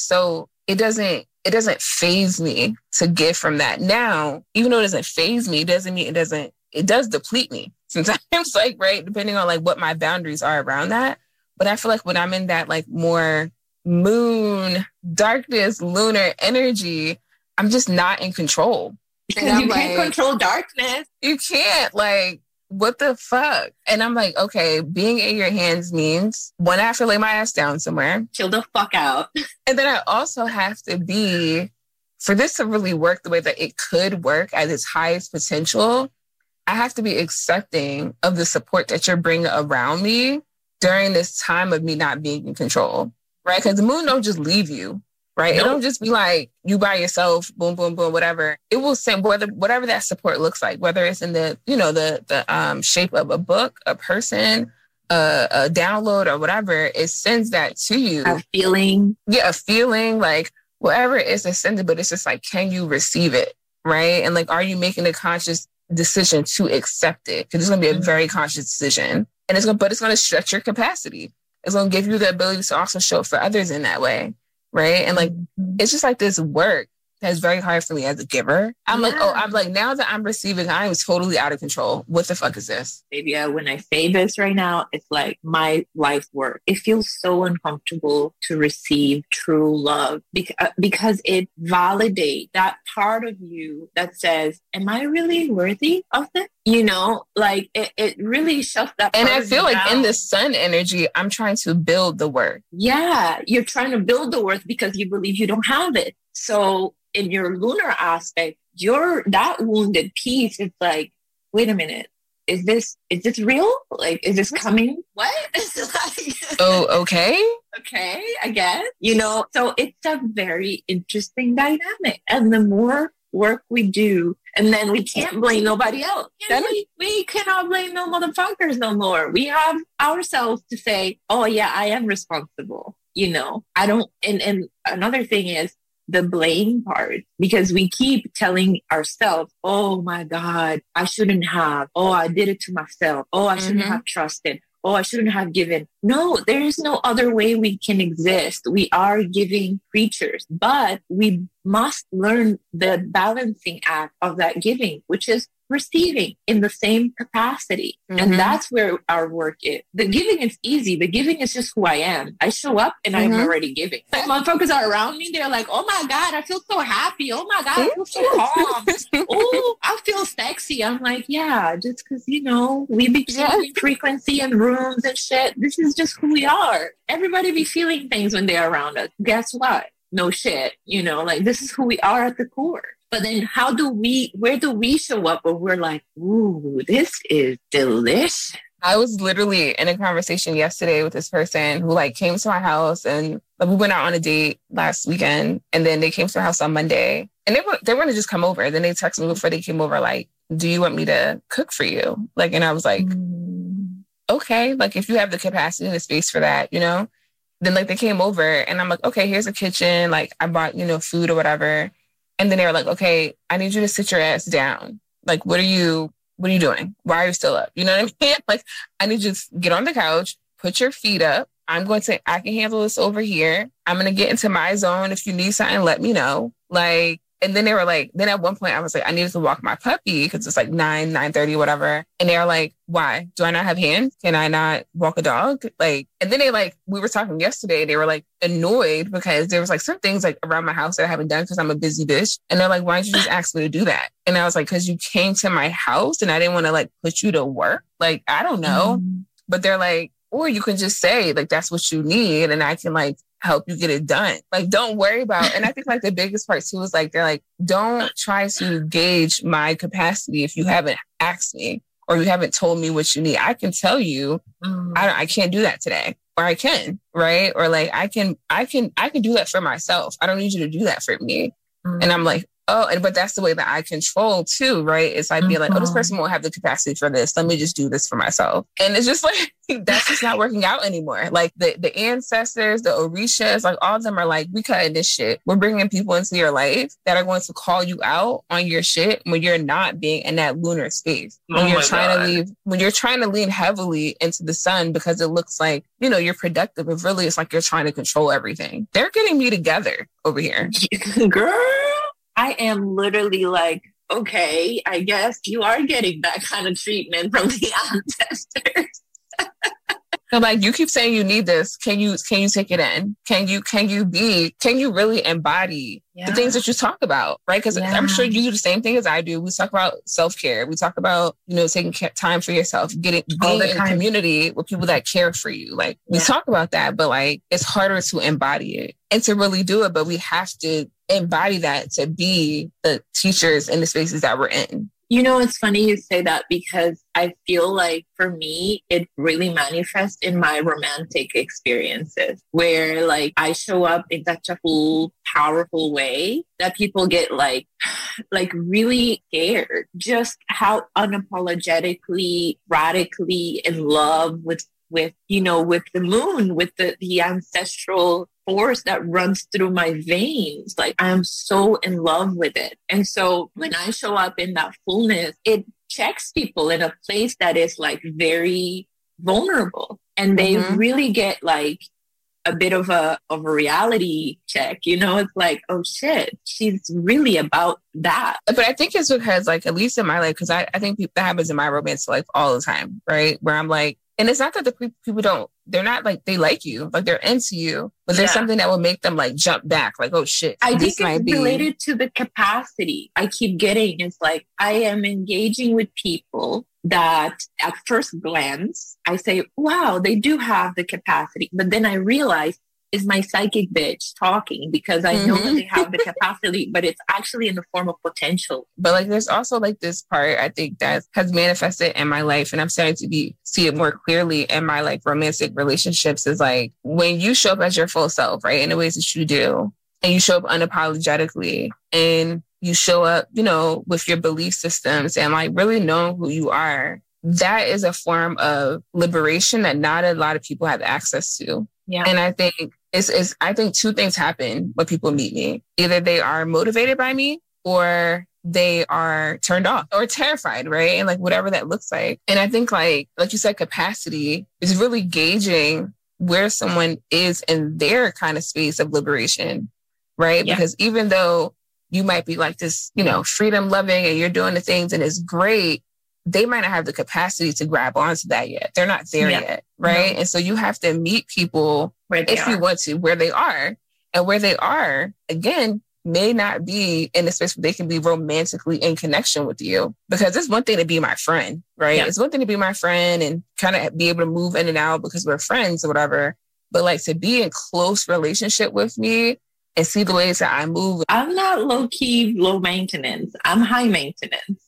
Speaker 1: doesn't faze me to give from that. Now, even though it doesn't faze me, it doesn't mean it does deplete me sometimes, like, right, depending on like what my boundaries are around that. But I feel like when I'm in that like more moon, darkness, lunar energy, I'm just not in control.
Speaker 2: Because you can't control darkness.
Speaker 1: You can't, like, what the fuck? And I'm like, okay, being in your hands means, one, I have to lay my ass down somewhere.
Speaker 2: Chill the fuck out.
Speaker 1: And then I also have to be, for this to really work the way that it could work at its highest potential, I have to be accepting of the support that you're bringing around me during this time of me not being in control, right? Because the moon don't just leave you. Right. Nope. It don't just be like you by yourself, boom, boom, boom, whatever. It will send whatever that support looks like, whether it's in the, you know, the shape of a book, a person, a download or whatever, it sends that to you.
Speaker 2: A feeling.
Speaker 1: Yeah, a feeling, like whatever it is to send it, but it's just like, can you receive it? Right. And like, are you making a conscious decision to accept it? Because it's going to be a very conscious decision. And it's going to stretch your capacity. It's going to give you the ability to also show up for others in that way. Right. And like, it's just like this work that's very hard for me as a giver. I'm like, now that I'm receiving, I am totally out of control. What the fuck is this?
Speaker 2: Maybe when I say this right now, it's like my life work. It feels so uncomfortable to receive true love because it validates that part of you that says, am I really worthy of this? You know, like it really shuts that part.
Speaker 1: And I feel like in the sun energy, I'm trying to build the worth.
Speaker 2: Yeah, you're trying to build the worth because you believe you don't have it. So in your lunar aspect, that wounded piece is like, wait a minute, is this real? Like, is this coming? What?
Speaker 1: Oh, okay.
Speaker 2: Okay, I guess. You know, so it's a very interesting dynamic. And the more work we do, and then we can't blame nobody else. Then we cannot blame no motherfuckers no more. We have ourselves to say, oh yeah, I am responsible. You know, I don't, and another thing is, the blame part, because we keep telling ourselves, oh my God, I shouldn't have. Oh, I did it to myself. Oh, I shouldn't have trusted. Oh, I shouldn't have given. No, there is no other way we can exist. We are giving creatures, but we must learn the balancing act of that giving, which is receiving in the same capacity. Mm-hmm. And that's where our work is. The giving is easy. The giving is just who I am. I show up and I'm already giving. Like motherfuckers are around me. They're like, oh my God, I feel so happy. Oh my God, I feel so calm. Oh, I feel sexy. I'm like, yeah, just because, you know, we be changing frequency in rooms and shit. This is just who we are. Everybody be feeling things when they're around us. Guess what? No shit. You know, like this is who we are at the core. But then where do we show up where we're like, ooh, this is delicious?
Speaker 1: I was literally in a conversation yesterday with this person who like came to my house, and like, we went out on a date last weekend, and then they came to our house on Monday, and they were going to just come over. Then they texted me before they came over, like, do you want me to cook for you? Like, and I was like, okay, like if you have the capacity and the space for that, you know, then like they came over and I'm like, okay, here's a kitchen. Like I bought, you know, food or whatever. And then they were like, okay, I need you to sit your ass down. Like, what are you doing? Why are you still up? You know what I mean? Like, I need you to get on the couch, put your feet up. I can handle this over here. I'm going to get into my zone. If you need something, let me know. Like, and then they were like, then at one point I was like, I needed to walk my puppy because it's like 9:30, whatever. And they were like, why? Do I not have hands? Can I not walk a dog? Like, and then we were talking yesterday, they were like annoyed because there was like some things like around my house that I haven't done because I'm a busy bitch. And they're like, why didn't you just ask me to do that? And I was like, because you came to my house and I didn't want to like put you to work. Like, I don't know. But they're like, or you can just say like, that's what you need. And I can like help you get it done. Like, don't worry about, and I think like the biggest part too is like, they're like, don't try to gauge my capacity if you haven't asked me or you haven't told me what you need. I can tell you, I can't do that today, or I can, right? Or like, I can do that for myself. I don't need you to do that for me. And I'm like, oh, but that's the way that I control too, right? It's like being like, oh, this person won't have the capacity for this. Let me just do this for myself. And it's just like, that's just not working out anymore. Like the ancestors, the Orishas, like all of them are like, we cutting this shit. We're bringing people into your life that are going to call you out on your shit when you're not being in that lunar space. When you're trying to lean heavily into the sun because it looks like, you know, you're productive. But really, it's like you're trying to control everything. They're getting me together over here.
Speaker 2: Girl. I am literally like, okay, I guess you are getting that kind of treatment from the ancestors.
Speaker 1: So like, you keep saying you need this. Can you take it in? Can you really embody the things that you talk about? Right. Cause I'm sure you do the same thing as I do. We talk about self-care. We talk about, you know, taking time for yourself, being in a community with people that care for you. Like we talk about that, but like, it's harder to embody it and to really do it. But we have to embody that to be the teachers in the spaces that we're in.
Speaker 2: You know, it's funny you say that because I feel like for me, it really manifests in my romantic experiences where like I show up in such a full, powerful way that people get like really scared. Just how unapologetically, radically in love with you know, with the moon, with the ancestral force that runs through my veins. Like I am so in love with it. And so when I show up in that fullness, it checks people in a place that is like very vulnerable. And they really get like a bit of a reality check. You know, it's like, oh shit, she's really about that.
Speaker 1: But I think it's because like, at least in my life, because I think that happens in my romantic life all the time, right? Where I'm like, and it's not that the people they're not like, they like you, like they're into you, but there's something that will make them like jump back, like, oh shit.
Speaker 2: I think it's related to the capacity I keep getting. It's like, I am engaging with people that at first glance, I say, wow, they do have the capacity. But then I realize, is my psychic bitch talking because I know that they have the capacity, but it's actually in the form of potential.
Speaker 1: But like, there's also like this part I think that has manifested in my life, and I'm starting to see it more clearly in my like romantic relationships, is like when you show up as your full self, right, in the ways that you do, and you show up unapologetically, and you show up, you know, with your belief systems and like really knowing who you are, that is a form of liberation that not a lot of people have access to. Yeah. And I think I think two things happen when people meet me. Either they are motivated by me or they are turned off or terrified, right? And like whatever that looks like. And I think like you said, capacity is really gauging where someone is in their kind of space of liberation, right? Yeah. Because even though you might be like this, you know, freedom loving and you're doing the things and it's great. They might not have the capacity to grab onto that yet. They're not there yet. Right. No. And so you have to meet people if you want to, where they are. And where they are, again, may not be in a space where they can be romantically in connection with you. Because it's one thing to be my friend, right? Yeah. It's one thing to be my friend and kind of be able to move in and out because we're friends or whatever. But like to be in close relationship with me and see the ways that I move.
Speaker 2: I'm not low key, low maintenance. I'm high maintenance.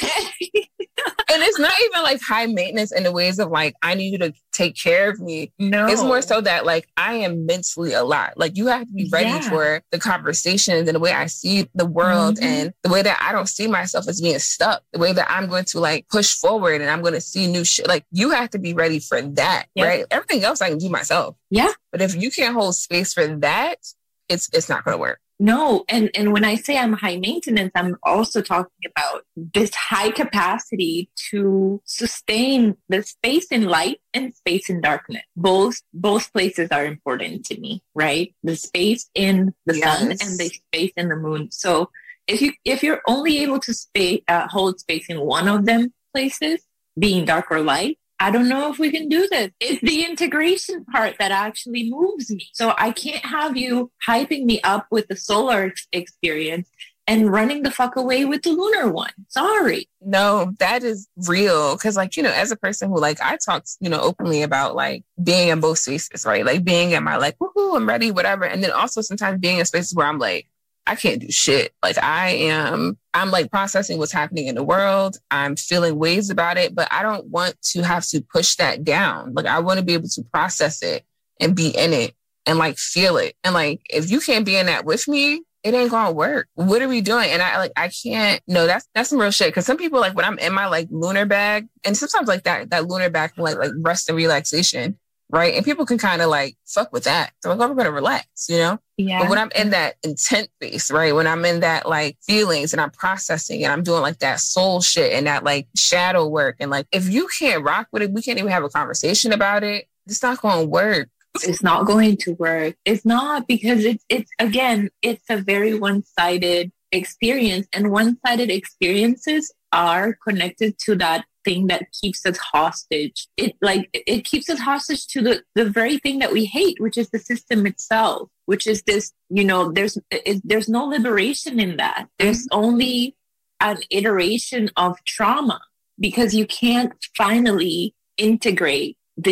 Speaker 1: And it's not even like high maintenance in the ways of like, I need you to take care of me.
Speaker 2: No.
Speaker 1: It's more so that like, I am mentally a lot. Like you have to be ready for the conversations and the way I see the world and the way that I don't see myself as being stuck, the way that I'm going to like push forward and I'm going to see new shit. Like you have to be ready for that, right? Everything else I can do myself.
Speaker 2: Yeah.
Speaker 1: But if you can't hold space for that, it's not going to work.
Speaker 2: No. And when I say I'm high maintenance, I'm also talking about this high capacity to sustain the space in light and space in darkness. Both places are important to me, right? The space in the sun and the space in the moon. So if you're only able to hold space in one of them places, being dark or light, I don't know if we can do this. It's the integration part that actually moves me. So I can't have you hyping me up with the solar experience and running the fuck away with the lunar one. Sorry.
Speaker 1: No, that is real. Cause like, you know, as a person who like, I talk, you know, openly about like being in both spaces, right? Like being in my like, woohoo, I'm ready, whatever. And then also sometimes being in spaces where I'm like, I can't do shit. Like I'm like processing what's happening in the world. I'm feeling ways about it, but I don't want to have to push that down. Like I want to be able to process it and be in it and like feel it. And like, if you can't be in that with me, it ain't gonna work. What are we doing? And I can't, no, that's some real shit. Cause some people like when I'm in my like lunar bag and sometimes like that lunar bag can like rest and relaxation. Right. And people can kind of like fuck with that. So I'm going to relax, you know?
Speaker 2: Yeah.
Speaker 1: But when I'm in that intent phase, right? When I'm in that like feelings and I'm processing and I'm doing like that soul shit and that like shadow work. And like, if you can't rock with it, we can't even have a conversation about it. It's not going to work.
Speaker 2: It's not going to work. It's not because it's again, it's a very one-sided experience and one-sided experiences are connected to that thing that keeps us hostage. It keeps us hostage to the very thing that we hate, which is the system itself, which is this, you know, there's no liberation in that. There's only an iteration of trauma because you can't finally integrate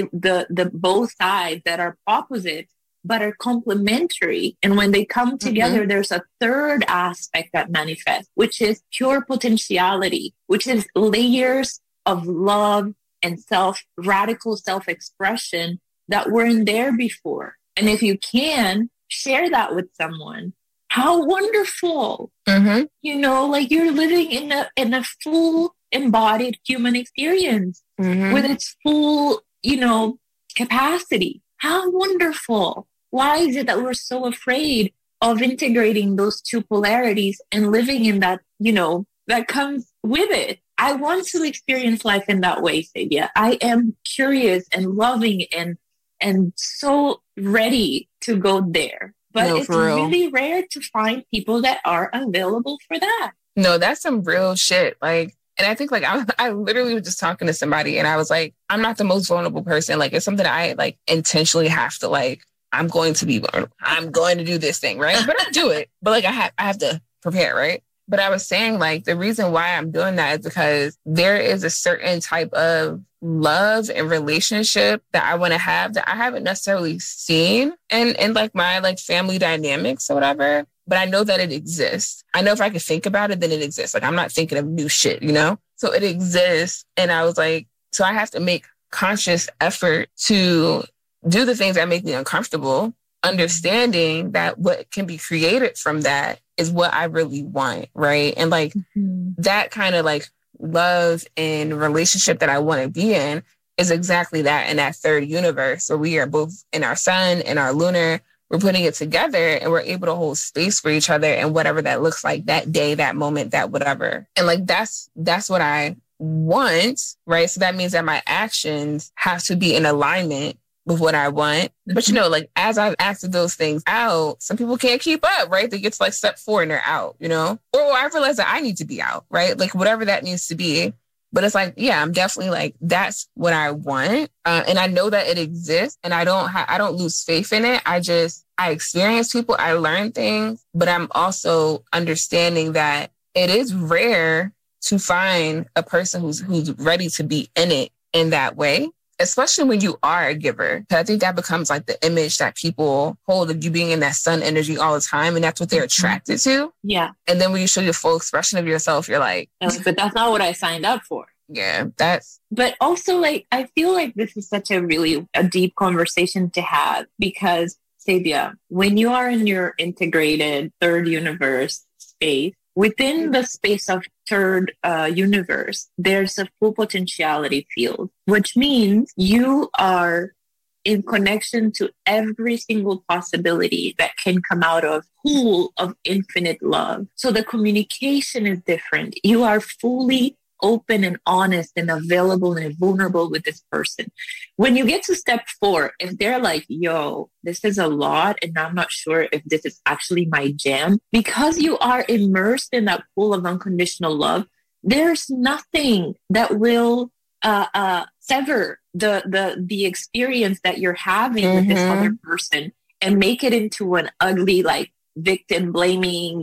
Speaker 2: the both sides that are opposite but are complementary. And when they come together, there's a third aspect that manifests, which is pure potentiality, which is layers of love and radical self-expression that weren't there before. And if you can share that with someone, how wonderful. You know, like you're living in a full embodied human experience with its full, you know, capacity. How wonderful. Why is it that we're so afraid of integrating those two polarities and living in that, you know, that comes with it? I want to experience life in that way, Sabia. I am curious and loving and so ready to go there. But it's really rare to find people that are available for that.
Speaker 1: No, that's some real shit. Like, and I think like I literally was just talking to somebody and I was like, I'm not the most vulnerable person. Like it's something I like intentionally have to like, I'm going to be vulnerable. I'm going to do this thing, right? But I do it. But like I have to prepare, right? But I was saying like the reason why I'm doing that is because there is a certain type of love and relationship that I want to have that I haven't necessarily seen in like my like family dynamics or whatever. But I know that it exists. I know if I could think about it, then it exists. Like I'm not thinking of new shit, you know? So it exists. And I was like, so I have to make conscious effort to do the things that make me uncomfortable, understanding that what can be created from that is what I really want, right? And like that kind of like love and relationship that I want to be in is exactly that in that third universe where we are both in our sun and our lunar. We're putting it together and we're able to hold space for each other and whatever that looks like that day, that moment, that whatever. And like, that's what I want, right? So that means that my actions have to be in alignment with what I want. But, like as I've acted those things out, some people can't keep up, right? They get to like step 4 and they're out, Or I realize that I need to be out, right? Like whatever that needs to be. But it's like, yeah, I'm definitely like, that's what I want. And I know that it exists and I don't lose faith in it. I experience people, I learn things, but I'm also understanding that it is rare to find a person who's ready to be in it in that way, especially when you are a giver. 'Cause I think that becomes like the image that people hold of you being in that sun energy all the time. And that's what they're attracted to.
Speaker 2: Yeah.
Speaker 1: And then when you show your full expression of yourself, you're like,
Speaker 2: but that's not what I signed up for.
Speaker 1: Yeah,
Speaker 2: but also like, I feel like this is such a deep conversation to have because Sabia, when you are in your integrated third universe space, within the space of third universe, there's a full potentiality field, which means you are in connection to every single possibility that can come out of pool of infinite love. So the communication is different. You are fully open and honest and available and vulnerable with this person. When you get to step 4, if they're like, yo, this is a lot and I'm not sure if this is actually my jam, because you are immersed in that pool of unconditional love, there's nothing that will sever the experience that you're having with this other person and make it into an ugly, like, victim blaming,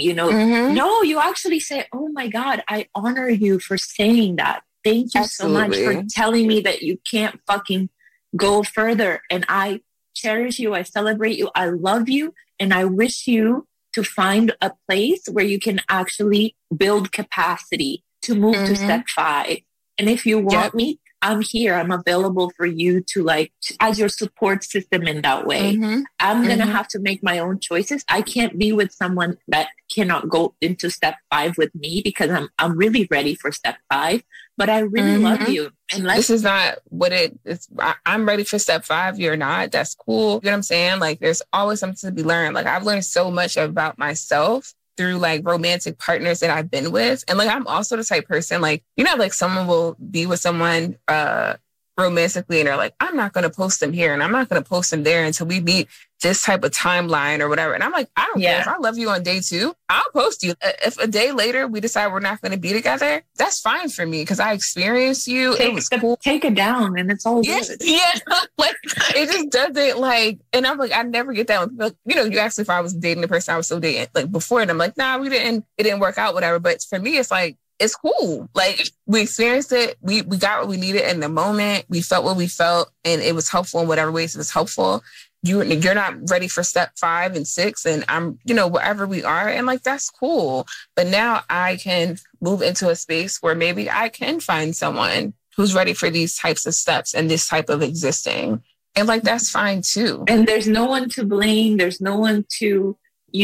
Speaker 2: No, you actually say, oh my God, I honor you for saying that. Thank you so much for telling me that you can't fucking go further. And I cherish you. I celebrate you. I love you. And I wish you to find a place where you can actually build capacity to move to step 5. And if you want me, I'm here. I'm available for you to as your support system in that way. I'm going to have to make my own choices. I can't be with someone that cannot go into step 5 with me because I'm really ready for step 5, but I really love you. And
Speaker 1: this is not what it is. I'm ready for step 5. You're not. That's cool. You know what I'm saying? Like there's always something to be learned. Like I've learned so much about myself through like romantic partners that I've been with. And like, I'm also the type person, like, like someone will be with someone romantically and they're like, I'm not going to post them here and I'm not going to post them there until we meet this type of timeline or whatever. And I'm like, I don't care if I love you on day 2, I'll post you. If a day later we decide we're not going to be together, that's fine for me because I experienced you. It was cool.
Speaker 2: Take it down and it's all good.
Speaker 1: Yeah. Like it just doesn't like, and I'm like, I never get that when people, you asked if I was dating the person I was still dating like before. And I'm like, nah, it didn't work out, whatever. But for me, it's like, it's cool. Like we experienced it. We got what we needed in the moment. We felt what we felt and it was helpful in whatever ways it was helpful. You're not ready for step 5 and 6 and I'm, wherever we are. And like, that's cool. But now I can move into a space where maybe I can find someone who's ready for these types of steps and this type of existing. And like, that's fine too.
Speaker 2: And there's no one to blame. There's no one to,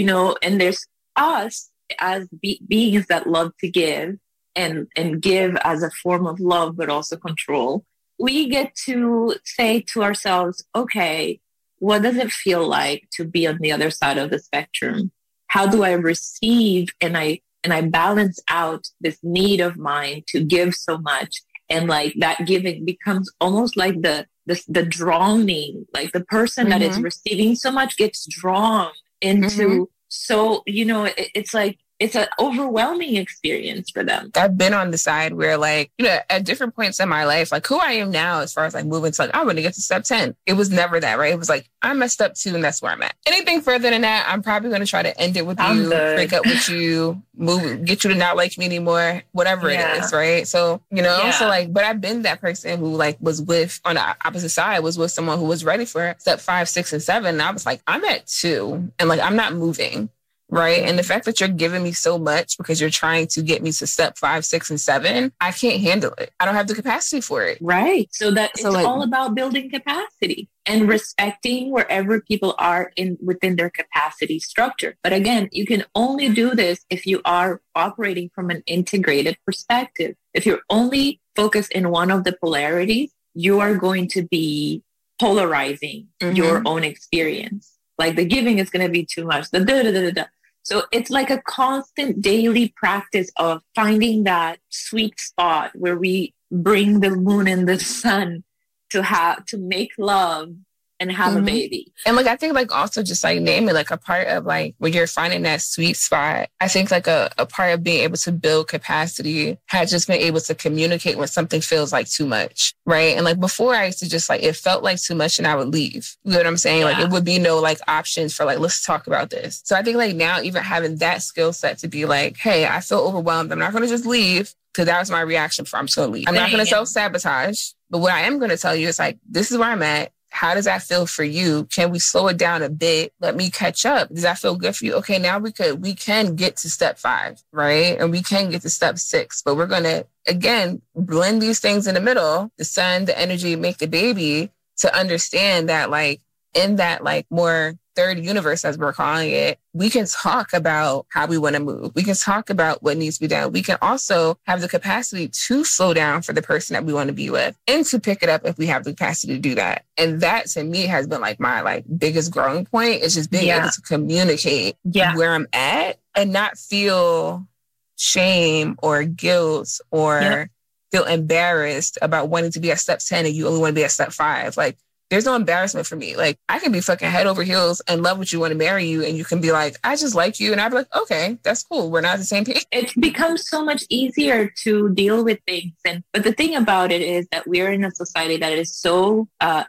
Speaker 2: and there's us as beings that love to give and give as a form of love, but also control. We get to say to ourselves, okay, what does it feel like to be on the other side of the spectrum? How do I receive and I balance out this need of mine to give so much? And like that giving becomes almost like the drowning, like the person that is receiving so much gets drawn into. So, it's like, it's an overwhelming experience for them.
Speaker 1: I've been on the side where like, at different points in my life, like who I am now, as far as like moving to like, I want to get to step 10. It was never that, right? It was like, I'm at step 2 and that's where I'm at. Anything further than that, I'm probably going to try to end it with you, break up with you, get you to not like me anymore, whatever it is, right? So, so like, but I've been that person who like was with, on the opposite side, was with someone who was ready for step 5, 6, and 7. And I was like, I'm at 2 and like, I'm not moving. Right. And the fact that you're giving me so much because you're trying to get me to step 5, 6, and 7, I can't handle it. I don't have the capacity for it.
Speaker 2: Right. So it's all about building capacity and respecting wherever people are within their capacity structure. But again, you can only do this if you are operating from an integrated perspective. If you're only focused in one of the polarities, you are going to be polarizing your own experience. Like the giving is going to be too much. So it's like a constant daily practice of finding that sweet spot where we bring the moon and the sun to make love and have a baby.
Speaker 1: And like, I think like also just like naming like a part of like when you're finding that sweet spot, I think like a part of being able to build capacity has just been able to communicate when something feels like too much. Right. And like before I used to just like, it felt like too much and I would leave. You know what I'm saying? Like it would be no like options for like, let's talk about this. So I think like now even having that skill set to be like, hey, I feel overwhelmed. I'm not going to just leave. Because that was my reaction for I'm just going to leave. I'm not going to self-sabotage. But what I am going to tell you is like, this is where I'm at. How does that feel for you? Can we slow it down a bit? Let me catch up. Does that feel good for you? Okay, now we can get to step 5, right? And we can get to step 6. But we're going to, again, blend these things in the middle, the sun, the energy, make the baby, to understand that like in that like more third universe, as we're calling it, we can talk about how we want to move. We can talk about what needs to be done. We can also have the capacity to slow down for the person that we want to be with and to pick it up if we have the capacity to do that. And that to me has been like my like biggest growing point, is just being able to communicate where I'm at and not feel shame or guilt or feel embarrassed about wanting to be at step 10 and you only want to be at step 5. Like, there's no embarrassment for me. Like, I can be fucking head over heels and love what you want to marry you. And you can be like, I just like you. And I'd be like, okay, that's cool. We're not the same page.
Speaker 2: It becomes so much easier to deal with things. But the thing about it is that we're in a society that is so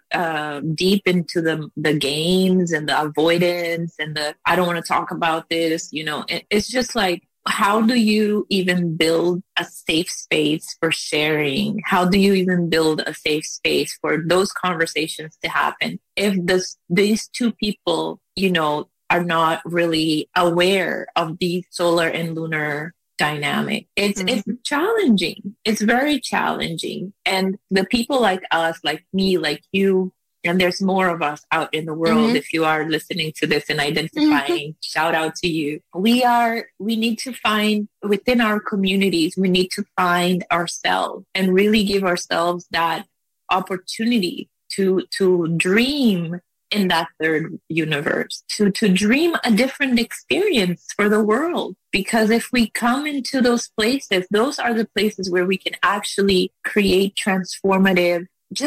Speaker 2: deep into the games and the avoidance and the, I don't want to talk about this, you know, it's just like, how do you even build a safe space for sharing? How do you even build a safe space for those conversations to happen if these two people, you know, are not really aware of the solar and lunar dynamic? It's challenging. It's very challenging. And the people like us, like me, like you, and there's more of us out in the world. If you are listening to this and identifying, shout out to you. We need to find within our communities, we need to find ourselves and really give ourselves that opportunity to dream in that third universe, to dream a different experience for the world. Because if we come into those places, those are the places where we can actually create transformative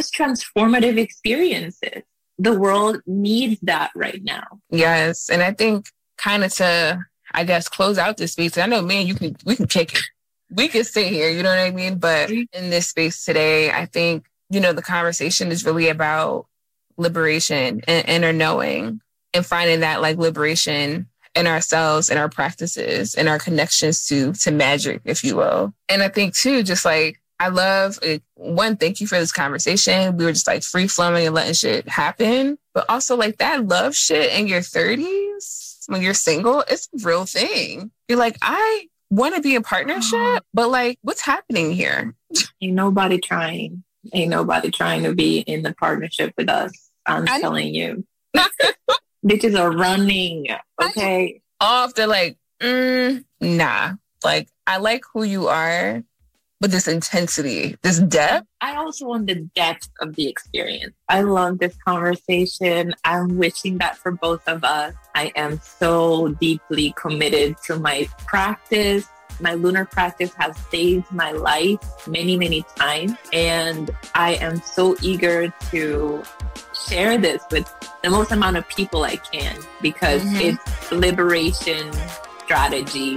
Speaker 2: experiences. The world needs that right now.
Speaker 1: Yes. And I think kind of to, I guess, close out this space. I know, man, we can kick it. We can stay here, you know what I mean? But in this space today, I think, you know, the conversation is really about liberation and inner knowing and finding that like liberation in ourselves and our practices and our connections to magic, if you will. And I think too, just like, I love, one, thank you for this conversation. We were just like free flowing and letting shit happen. But also like that love shit in your 30s, when you're single, it's a real thing. You're like, I want to be in partnership, but like, what's happening here?
Speaker 2: Ain't nobody trying to be in the partnership with us. I'm telling you. Bitches are running, okay?
Speaker 1: Off, they're like, nah. Like, I like who you are. But this intensity, this depth.
Speaker 2: I also want the depth of the experience. I love this conversation. I'm wishing that for both of us. I am so deeply committed to my practice. My lunar practice has saved my life many, many times. And I am so eager to share this with the most amount of people I can, because it's liberation strategy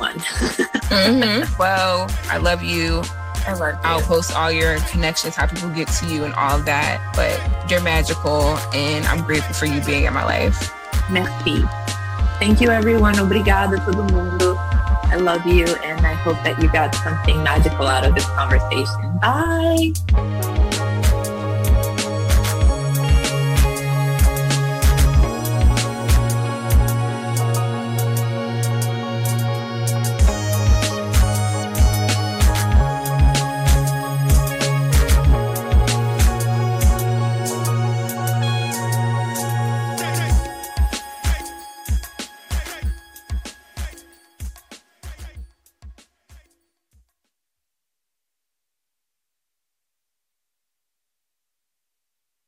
Speaker 2: 101.
Speaker 1: Well, I love you. I'll post all your connections, how people get to you and all of that. But you're magical and I'm grateful for you being in my life.
Speaker 2: Merci. Thank you, everyone. Obrigada todo mundo. I love you and I hope that you got something magical out of this conversation. Bye.